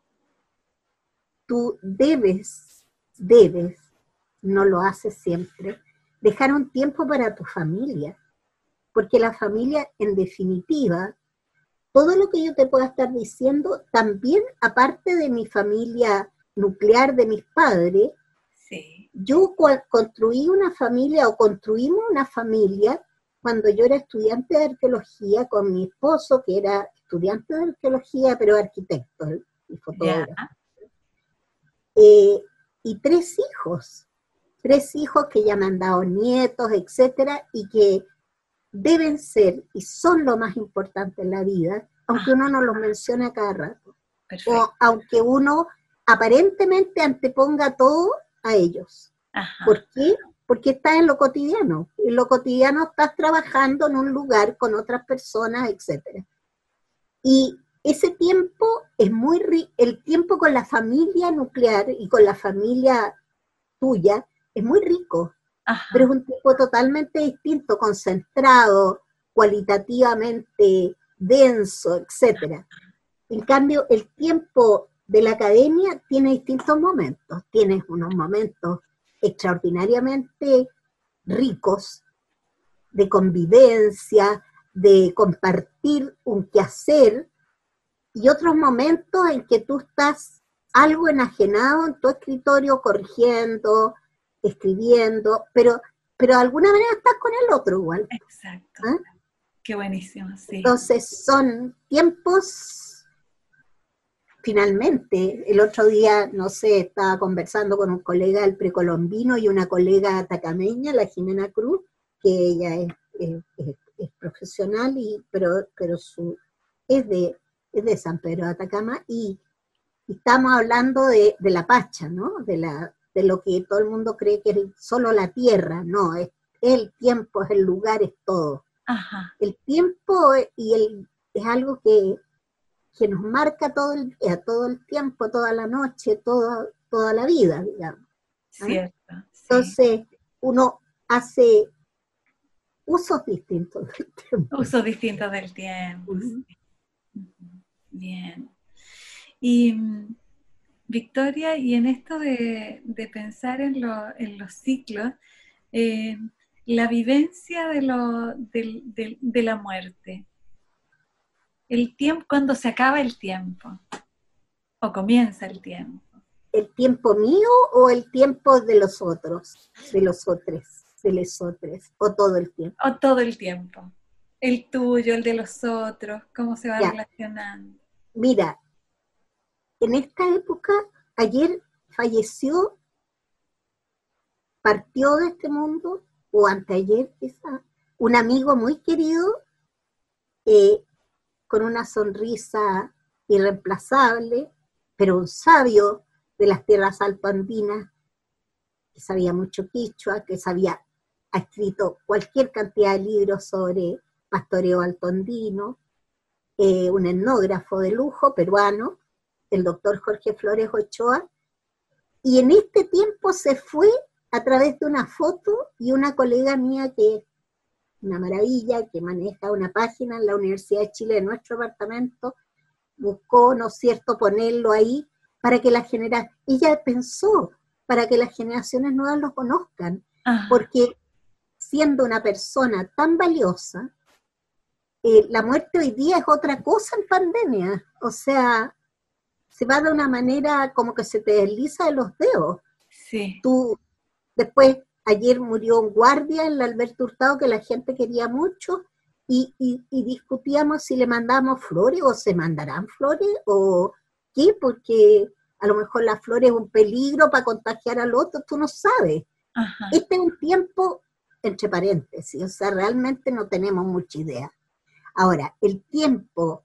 tú debes, debes, no lo haces siempre, dejar un tiempo para tu familia, porque la familia, en definitiva, todo lo que yo te pueda estar diciendo, también aparte de mi familia nuclear, de mis padres, Sí. yo construí una familia o construimos una familia cuando yo era estudiante de arqueología con mi esposo, que era estudiante de arqueología, pero arquitecto y fotógrafo. Ya. Eh, y tres hijos, tres hijos que ya me han dado nietos, etcétera, y que deben ser y son lo más importante en la vida, aunque Ah, uno no los menciona cada rato, perfecto. o aunque uno aparentemente anteponga todo a ellos. Ajá. ¿Por qué? Porque estás en lo cotidiano. En lo cotidiano estás trabajando en un lugar con otras personas, etcétera. Y ese tiempo es muy rico, el tiempo con la familia nuclear y con la familia tuya es muy rico, Ajá. pero es un tiempo totalmente distinto, concentrado, cualitativamente denso, etcétera. En cambio, el tiempo de la academia tiene distintos momentos. Tienes unos momentos extraordinariamente ricos de convivencia, de compartir un quehacer, y otros momentos en que tú estás algo enajenado en tu escritorio, corrigiendo, escribiendo, pero, pero de alguna manera estás con el otro igual. Exacto. ¿Eh? Qué buenísimo, sí. Entonces son tiempos, finalmente, el otro día, no sé, estaba conversando con un colega del precolombino y una colega atacameña, la Jimena Cruz, que ella es, es, es, es profesional, y, pero, pero su, es, de, es de San Pedro de Atacama, y, y estamos hablando de, de la Pacha, ¿no? De, la, de lo que todo el mundo cree que es solo la tierra, no, es el tiempo, es el lugar, es todo. Ajá. El tiempo y el, es algo que, que nos marca todo el día, todo el tiempo, toda la noche, toda, toda la vida, digamos. Cierto. Sí. Entonces, uno hace usos distintos del tiempo. Usos distintos del tiempo. Uh-huh. Sí. Bien. Y Victoria, y en esto de, de pensar en, lo, en los ciclos, eh, la vivencia de, lo, de, de, de la muerte, el tiempo, cuando se acaba el tiempo, o comienza el tiempo. ¿El tiempo mío o el tiempo de los otros, de los otros, de los otros, o todo el tiempo? O todo el tiempo. El tuyo, el de los otros, cómo se va ya. relacionando. Mira, en esta época, ayer falleció, partió de este mundo, o anteayer quizá, un amigo muy querido, eh, con una sonrisa irreemplazable, pero un sabio de las tierras altoandinas, que sabía mucho quichua, que sabía, ha escrito cualquier cantidad de libros sobre pastoreo altoandino, eh, un etnógrafo de lujo peruano, el doctor Jorge Flores Ochoa, y en este tiempo se fue a través de una foto, y una colega mía que es una maravilla, que maneja una página en la Universidad de Chile de nuestro departamento, buscó, ¿no es cierto?, ponerlo ahí, para que la generación, ella pensó, para que las generaciones nuevas lo conozcan, Ajá. porque siendo una persona tan valiosa, eh, la muerte hoy día es otra cosa en pandemia, o sea, se va de una manera como que se te desliza de los dedos. Sí. Tú, después, ayer murió un guardia en el Alberto Hurtado que la gente quería mucho, y, y, y discutíamos si le mandamos flores, o se mandarán flores, o qué, porque a lo mejor la flor es un peligro para contagiar al otro, tú no sabes. Ajá. Este es un tiempo, entre paréntesis, o sea, realmente no tenemos mucha idea. Ahora, el tiempo,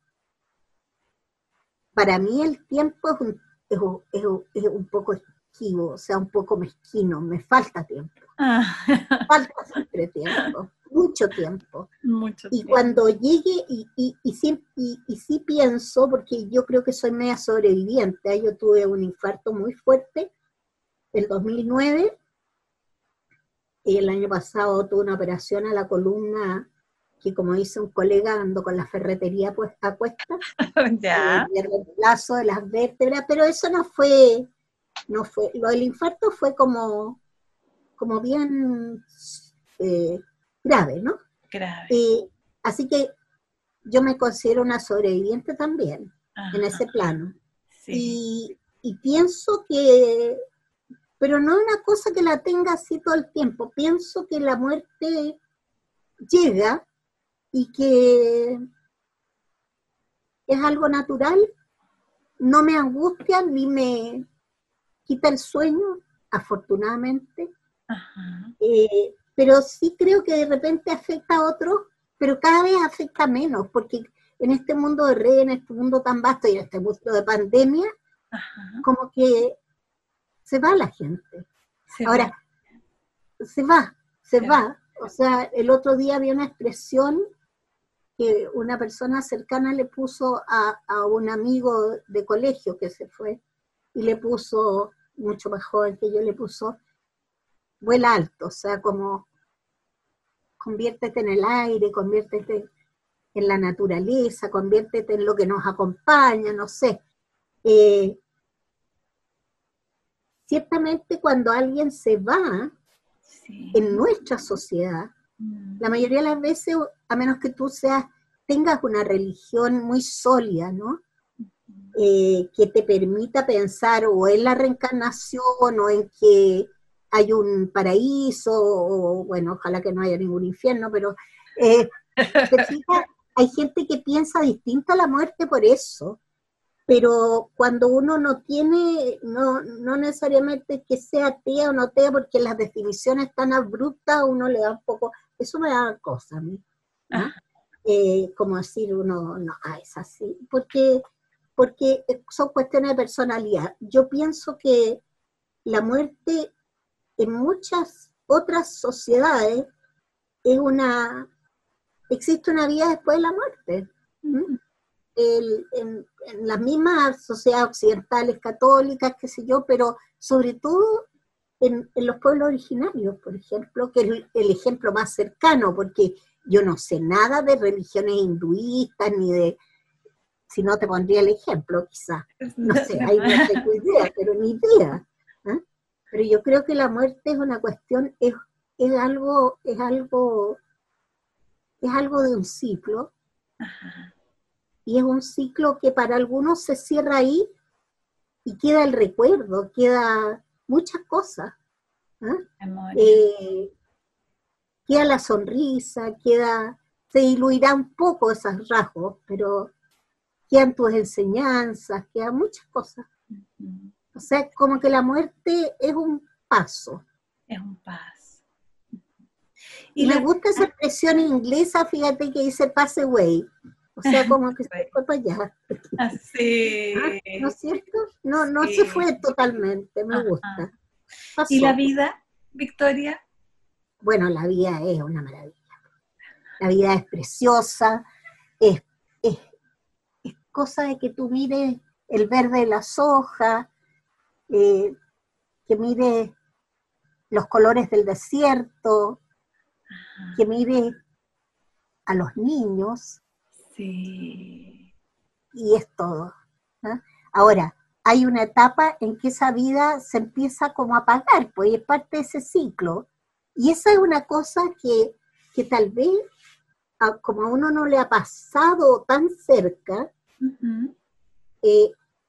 para mí el tiempo es un, es un, es un, es un poco esquivo, o sea, un poco mezquino, me falta tiempo. Ah. Falta siempre tiempo, mucho tiempo. Mucho y tiempo. Cuando llegue, y, y, y, sí, y, y sí pienso, porque yo creo que soy media sobreviviente, ¿eh? Yo tuve un infarto muy fuerte el dos mil nueve, y el año pasado tuve una operación a la columna, que como dice un colega, ando con la ferretería pues, a cuestas, ya. de reemplazo de las vértebras, pero eso no fue, no fue, lo del infarto fue como, como bien eh, grave, ¿no? Grave. Eh, así que yo me considero una sobreviviente también, Ajá. en ese plano. Sí. Y, y pienso que, pero no es una cosa que la tenga así todo el tiempo, pienso que la muerte llega y que es algo natural, no me angustia ni me quita el sueño, afortunadamente, Ajá. Eh, pero sí creo que de repente afecta a otros, pero cada vez afecta menos, porque en este mundo de redes, en este mundo tan vasto y en este mundo de pandemia, Ajá. como que se va la gente. Se Ahora, va. se va, se, se va. va. O sea, el otro día había una expresión que una persona cercana le puso a, a un amigo de colegio que se fue, y le puso, mucho más joven que yo, le puso, vuela alto, o sea, como conviértete en el aire, conviértete en la naturaleza, conviértete en lo que nos acompaña, no sé. Eh, ciertamente cuando alguien se va, sí, en nuestra sociedad, mm. la mayoría de las veces, a menos que tú seas, tengas una religión muy sólida, ¿no? Eh, que te permita pensar o en la reencarnación o en que hay un paraíso, o bueno, ojalá que no haya ningún infierno, pero eh, te fijas, hay gente que piensa distinto a la muerte por eso, pero cuando uno no tiene, no, no necesariamente que sea atea o no atea, porque las definiciones tan abruptas uno le da un poco, eso me da cosa a mí, ¿no? Eh, como decir uno, no, ah, es así, porque, porque son cuestiones de personalidad. Yo pienso que la muerte en muchas otras sociedades es una, existe una vida después de la muerte. ¿Mm? El, en, en las mismas sociedades occidentales, católicas, qué sé yo, pero sobre todo en, en los pueblos originarios, por ejemplo, que es el, el ejemplo más cercano, porque yo no sé nada de religiones hinduistas, ni de, si no te pondría el ejemplo, quizás, no sé, ahí no tengo idea, pero ni idea. ¿eh? Pero yo creo que la muerte es una cuestión, es, es algo, es algo, es algo de un ciclo, Ajá. y es un ciclo que para algunos se cierra ahí, y queda el recuerdo, queda muchas cosas. ¿eh? Eh, queda la sonrisa, queda, se diluirá un poco esos rasgos, pero quedan tus enseñanzas, quedan muchas cosas. Uh-huh. O sea, como que la muerte es un paso. Es un paso. Y, y la... me gusta esa expresión inglesa, fíjate que dice pass away. O sea, como que se fue para allá. Así. ¿Ah? ¿No es cierto? No, no sí. se fue totalmente, me Ajá. gusta. Pasó. ¿Y la vida, Victoria? Bueno, la vida es una maravilla. La vida es preciosa, es, es, es cosa de que tú mires el verde de las hojas, eh, que mires los colores del desierto, Ajá. que mires a los niños. Sí. Y es todo. ¿eh? Ahora, hay una etapa en que esa vida se empieza como a apagar, pues es parte de ese ciclo. Y esa es una cosa que, que tal vez, a, como a uno no le ha pasado tan cerca, uh-huh. eh,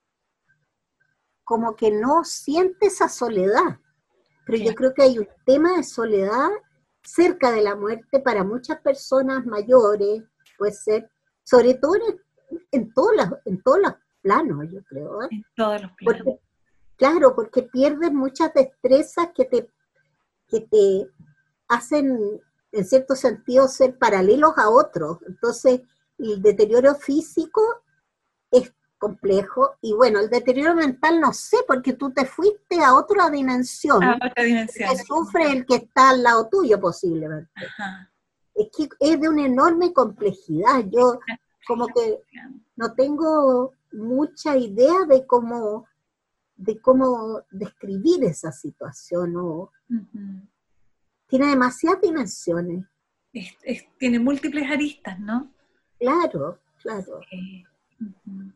como que no siente esa soledad. Pero sí. Yo creo que hay un tema de soledad cerca de la muerte para muchas personas mayores, puede ser, sobre todo en, en, todos, los, en todos los planos, yo creo. ¿eh? En todos los planos. Porque, claro, porque pierdes muchas destrezas que te, que te hacen, en cierto sentido, ser paralelos a otros. Entonces, el deterioro físico es complejo, y bueno, el deterioro mental no sé, porque tú te fuiste a otra dimensión. A otra dimensión. Que sufre el que está al lado tuyo, posiblemente. Ajá. Es que es de una enorme complejidad. Yo como que no tengo mucha idea de cómo, de cómo describir esa situación. ¿no? Uh-huh. Tiene demasiadas dimensiones. Es, es, tiene múltiples aristas, ¿no? Claro, claro. Sí. Uh-huh.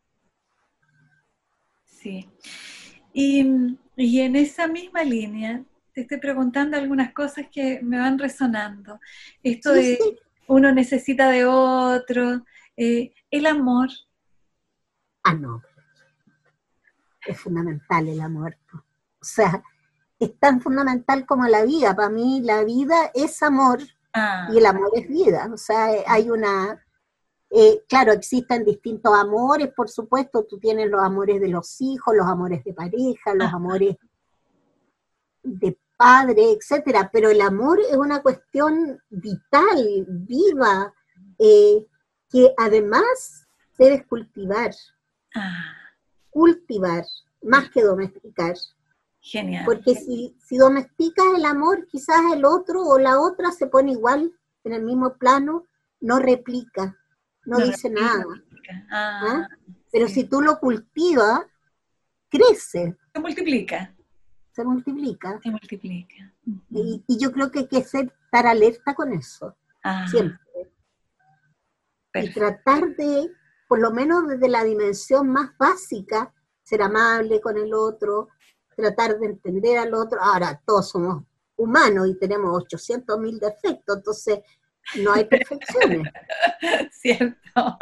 Sí. Y, y en esa misma línea, te estoy preguntando algunas cosas que me van resonando. Esto sí, de sí. uno necesita de otro, eh, el amor. Ah, no. Es fundamental el amor. O sea, es tan fundamental como la vida. Para mí la vida es amor ah. y el amor es vida. O sea, hay una... Eh, claro, existen distintos amores, por supuesto, tú tienes los amores de los hijos, los amores de pareja, los Ajá. amores de padre, etcétera, pero el amor es una cuestión vital, viva, eh, que además debes cultivar, ah. cultivar, más que domesticar. Genial. Porque si, si domesticas el amor, quizás el otro o la otra se pone igual, en el mismo plano, no replica. No, no dice nada. Ah, ¿eh? Pero sí. si tú lo cultivas, crece. Se multiplica. Se multiplica. Se multiplica. Uh-huh. Y, y yo creo que hay que ser, estar alerta con eso. Ah, siempre. Perfecto. Y tratar de, por lo menos desde la dimensión más básica, ser amable con el otro, tratar de entender al otro. Ahora, todos somos humanos y tenemos ochocientos mil defectos, entonces... No hay perfecciones. Cierto.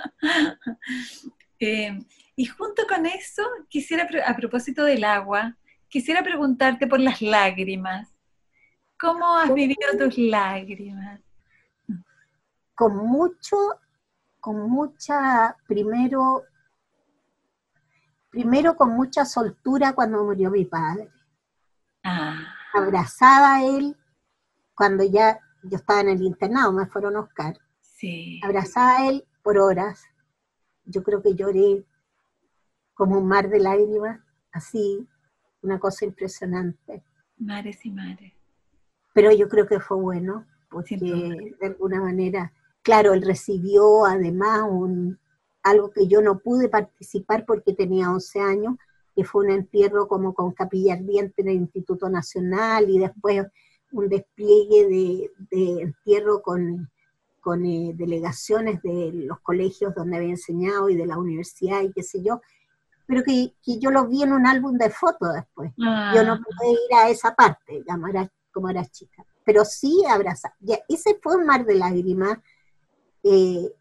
eh, y junto con eso, quisiera, a propósito del agua, quisiera preguntarte por las lágrimas. ¿Cómo has vivido tus lágrimas? Con mucho, con mucha, primero, primero con mucha soltura cuando murió mi padre. Ah. Abrazada a él, cuando ya... Yo estaba en el internado, me fueron a Oscar. Sí. Abrazada a él por horas. Yo creo que lloré como un mar de lágrimas, así, una cosa impresionante. Mares y mares. Pero yo creo que fue bueno, porque sí, de alguna manera, claro, él recibió además un, algo que yo no pude participar porque tenía once años, que fue un entierro como con capilla ardiente en el Instituto Nacional, y después un despliegue de, de entierro con, con eh, delegaciones de los colegios donde había enseñado y de la universidad y qué sé yo, pero que, que yo lo vi en un álbum de fotos después. Ah. Yo no pude ir a esa parte, digamos, era, como era chica, pero sí abrazar. Ya, ese fue un mar de lágrimas eh,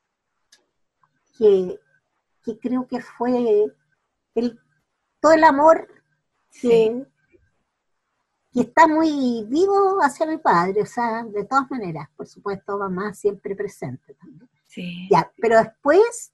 que, que creo que fue el, todo el amor que, sí. que está muy vivo hacia mi padre, o sea, de todas maneras, por supuesto, mamá siempre presente también. Sí. Ya, pero después,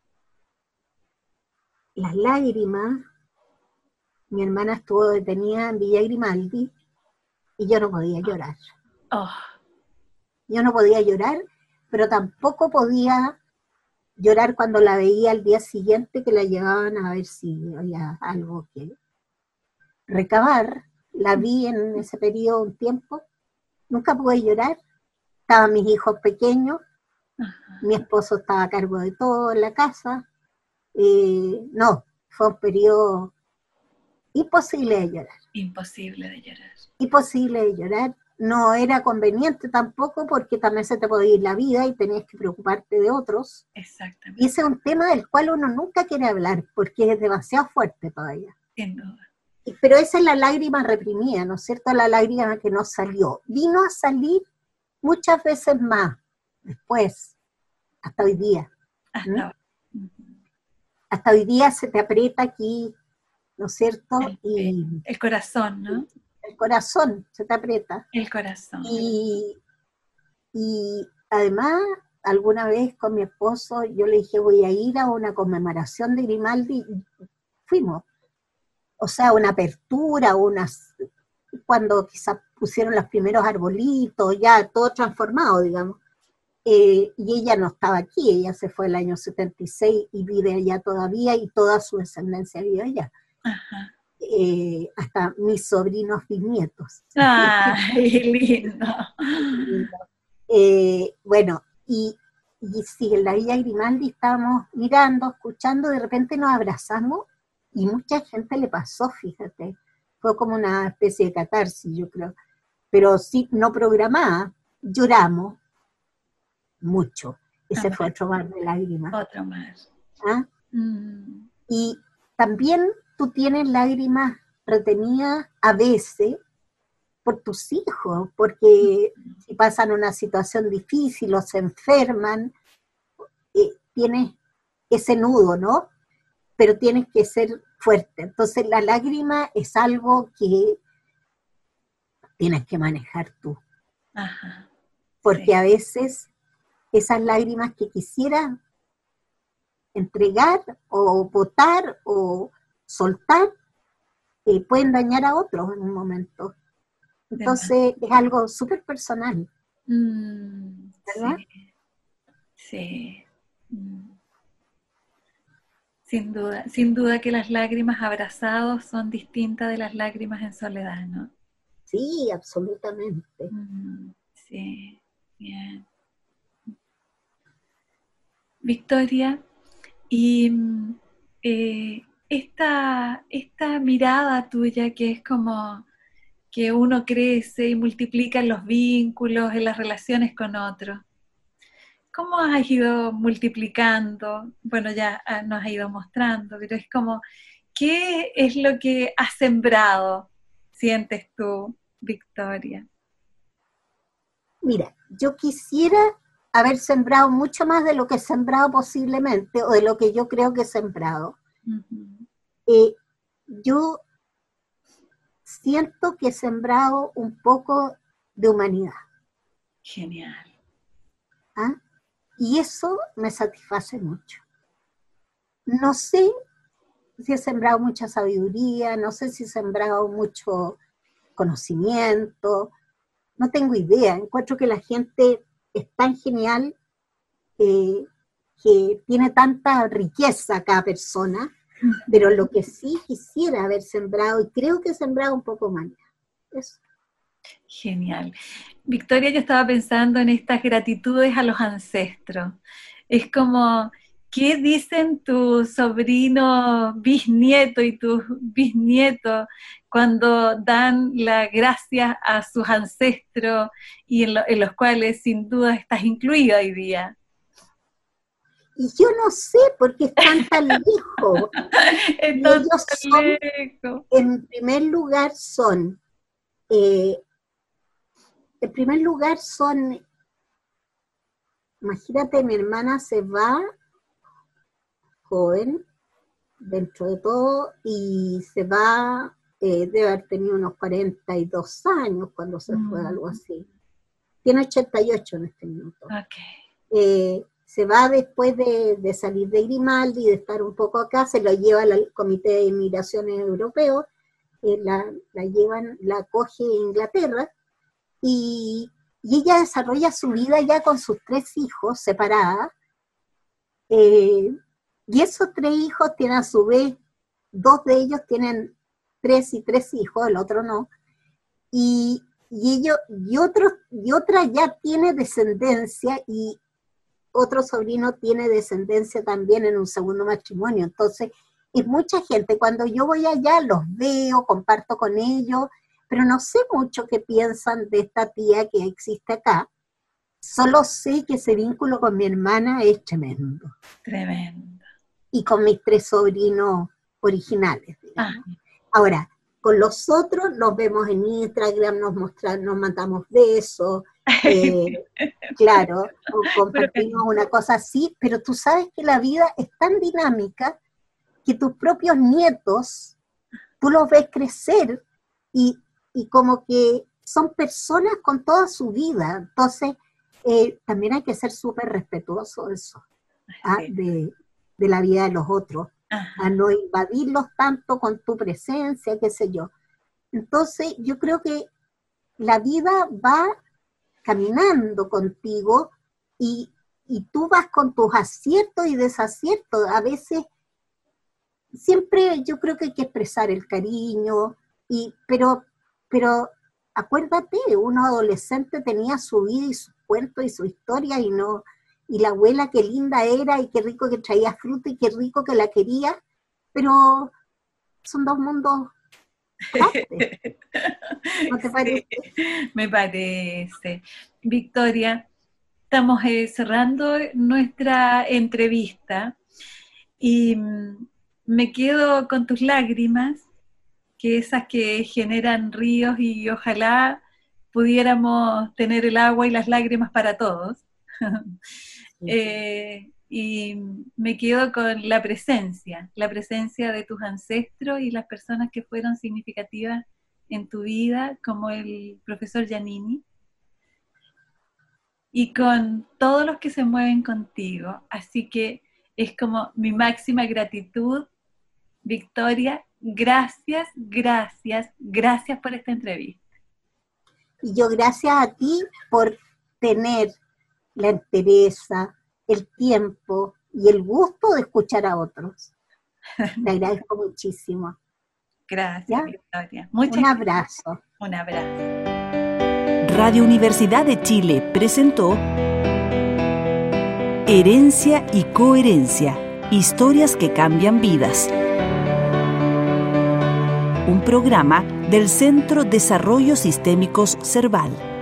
las lágrimas, mi hermana estuvo detenida en Villa Grimaldi y yo no podía llorar. Oh. Yo no podía llorar, pero tampoco podía llorar cuando la veía al día siguiente, que la llevaban a ver si había algo que recabar. La vi en ese periodo un tiempo, nunca pude llorar, estaban mis hijos pequeños, ajá. Mi esposo estaba a cargo de todo en la casa, eh, no, fue un periodo imposible de llorar. Imposible de llorar. Imposible de llorar, no era conveniente tampoco porque también se te podía ir la vida y tenías que preocuparte de otros. Exactamente. Y ese es un tema del cual uno nunca quiere hablar porque es demasiado fuerte todavía. Sin duda. Pero esa es la lágrima reprimida, ¿no es cierto? La lágrima que no salió. Vino a salir muchas veces más después, hasta hoy día. Hasta, ¿Mm? Hasta hoy día se te aprieta aquí, ¿no es cierto? El, y el corazón, ¿no? El corazón se te aprieta. El corazón. Y, y además, alguna vez con mi esposo, yo le dije, voy a ir a una conmemoración de Grimaldi, y fuimos. O sea, una apertura, unas, cuando quizás pusieron los primeros arbolitos, ya todo transformado, digamos. Eh, y ella no estaba aquí, ella se fue el año setenta y seis y vive allá todavía, y toda su descendencia vive allá. Ajá. Eh, hasta mis sobrinos bisnietos. ¡Ay, lindo! Eh, bueno, y, y sí, en la Villa Grimaldi estábamos mirando, escuchando, de repente nos abrazamos, y mucha gente le pasó, fíjate, fue como una especie de catarsis, yo creo, pero sí, no programada, lloramos mucho, ese ah, fue otro mar de lágrimas. Otro más. ¿Ah? Mm. Y también tú tienes lágrimas retenidas a veces por tus hijos, porque mm. si pasan una situación difícil o se enferman, eh, tienes ese nudo, ¿no? Pero tienes que ser fuerte. Entonces la lágrima es algo que tienes que manejar tú. Ajá, porque sí. A veces esas lágrimas que quisieras entregar o botar o soltar eh, pueden dañar a otros en un momento. Entonces es algo súper personal. Mm, ¿verdad? Sí. sí. Mm. Sin duda, sin duda que las lágrimas abrazados son distintas de las lágrimas en soledad, ¿no? Sí, absolutamente. Mm, sí, bien. Victoria, y eh, esta, esta mirada tuya que es como que uno crece y multiplica los vínculos, en las relaciones con otros, ¿cómo has ido multiplicando? Bueno, ya nos has ido mostrando, pero es como, ¿qué es lo que has sembrado, sientes tú, Victoria? Mira, yo quisiera haber sembrado mucho más de lo que he sembrado posiblemente, o de lo que yo creo que he sembrado. Uh-huh. Eh, yo siento que he sembrado un poco de humanidad. Genial. ¿Ah? Y eso me satisface mucho. No sé si he sembrado mucha sabiduría, no sé si he sembrado mucho conocimiento, no tengo idea. Encuentro que la gente es tan genial, eh, que tiene tanta riqueza cada persona, pero lo que sí quisiera haber sembrado, y creo que he sembrado un poco más. Eso. Genial. Victoria, yo estaba pensando en estas gratitudes a los ancestros. Es como, ¿qué dicen tus sobrinos bisnietos y tus bisnietos cuando dan las gracias a sus ancestros y en, lo, en los cuales sin duda estás incluida hoy día? Y yo no sé por qué están tan lejos. Ellos son, lejos. En primer lugar son, eh, en primer lugar son, imagínate, mi hermana se va joven, dentro de todo, y se va, eh, debe haber tenido unos cuarenta y dos años cuando se mm. fue, algo así. Tiene ochenta y ocho en este minuto. Okay. Eh, se va después de, de salir de Grimaldi, de estar un poco acá, se lo lleva al Comité de Inmigraciones Europeo, eh, la, la llevan, la acoge Inglaterra, y, y ella desarrolla su vida ya con sus tres hijos, separada, eh, y esos tres hijos tienen a su vez, dos de ellos tienen tres y tres hijos, el otro no, y, y, ellos, y, otro, y otra ya tiene descendencia, y otro sobrino tiene descendencia también en un segundo matrimonio. Entonces, es mucha gente. Cuando yo voy allá, los veo, comparto con ellos, pero no sé mucho qué piensan de esta tía que existe acá. Solo sé que ese vínculo con mi hermana es tremendo. Tremendo. Y con mis tres sobrinos originales, digamos. Ah. Ahora, con los otros los vemos en Instagram, nos mostramos, nos mandamos besos, eh, claro, compartimos una cosa así, pero tú sabes que la vida es tan dinámica que tus propios nietos, tú los ves crecer y, y como que son personas con toda su vida. Entonces, eh, también hay que ser súper respetuoso de eso, ¿ah? de, de la vida de los otros. Ajá. A no invadirlos tanto con tu presencia, qué sé yo. Entonces, yo creo que la vida va caminando contigo y, y tú vas con tus aciertos y desaciertos. A veces, siempre yo creo que hay que expresar el cariño, y, pero, pero acuérdate, uno adolescente tenía su vida y sus cuentos y su historia, y no... y la abuela qué linda era, y qué rico que traía fruta, y qué rico que la quería, pero son dos mundos aparte. ¿No te parece? Sí, me parece. Victoria, estamos eh, cerrando nuestra entrevista, y mm, me quedo con tus lágrimas, que esas que generan ríos, y ojalá pudiéramos tener el agua y las lágrimas para todos. Eh, y me quedo con la presencia, la presencia de tus ancestros y las personas que fueron significativas en tu vida, como el profesor Giannini, y con todos los que se mueven contigo. Así que es como mi máxima gratitud, Victoria. Gracias, gracias, gracias por esta entrevista. Y yo gracias a ti por tener la entereza, el tiempo y el gusto de escuchar a otros. Te agradezco muchísimo. Gracias, ¿ya? Victoria. Muchas Un abrazo. Gracias. Un abrazo. Radio Universidad de Chile presentó Herencia y Coherencia, historias que cambian vidas. Un programa del Centro Desarrollo Sistémicos Cerval.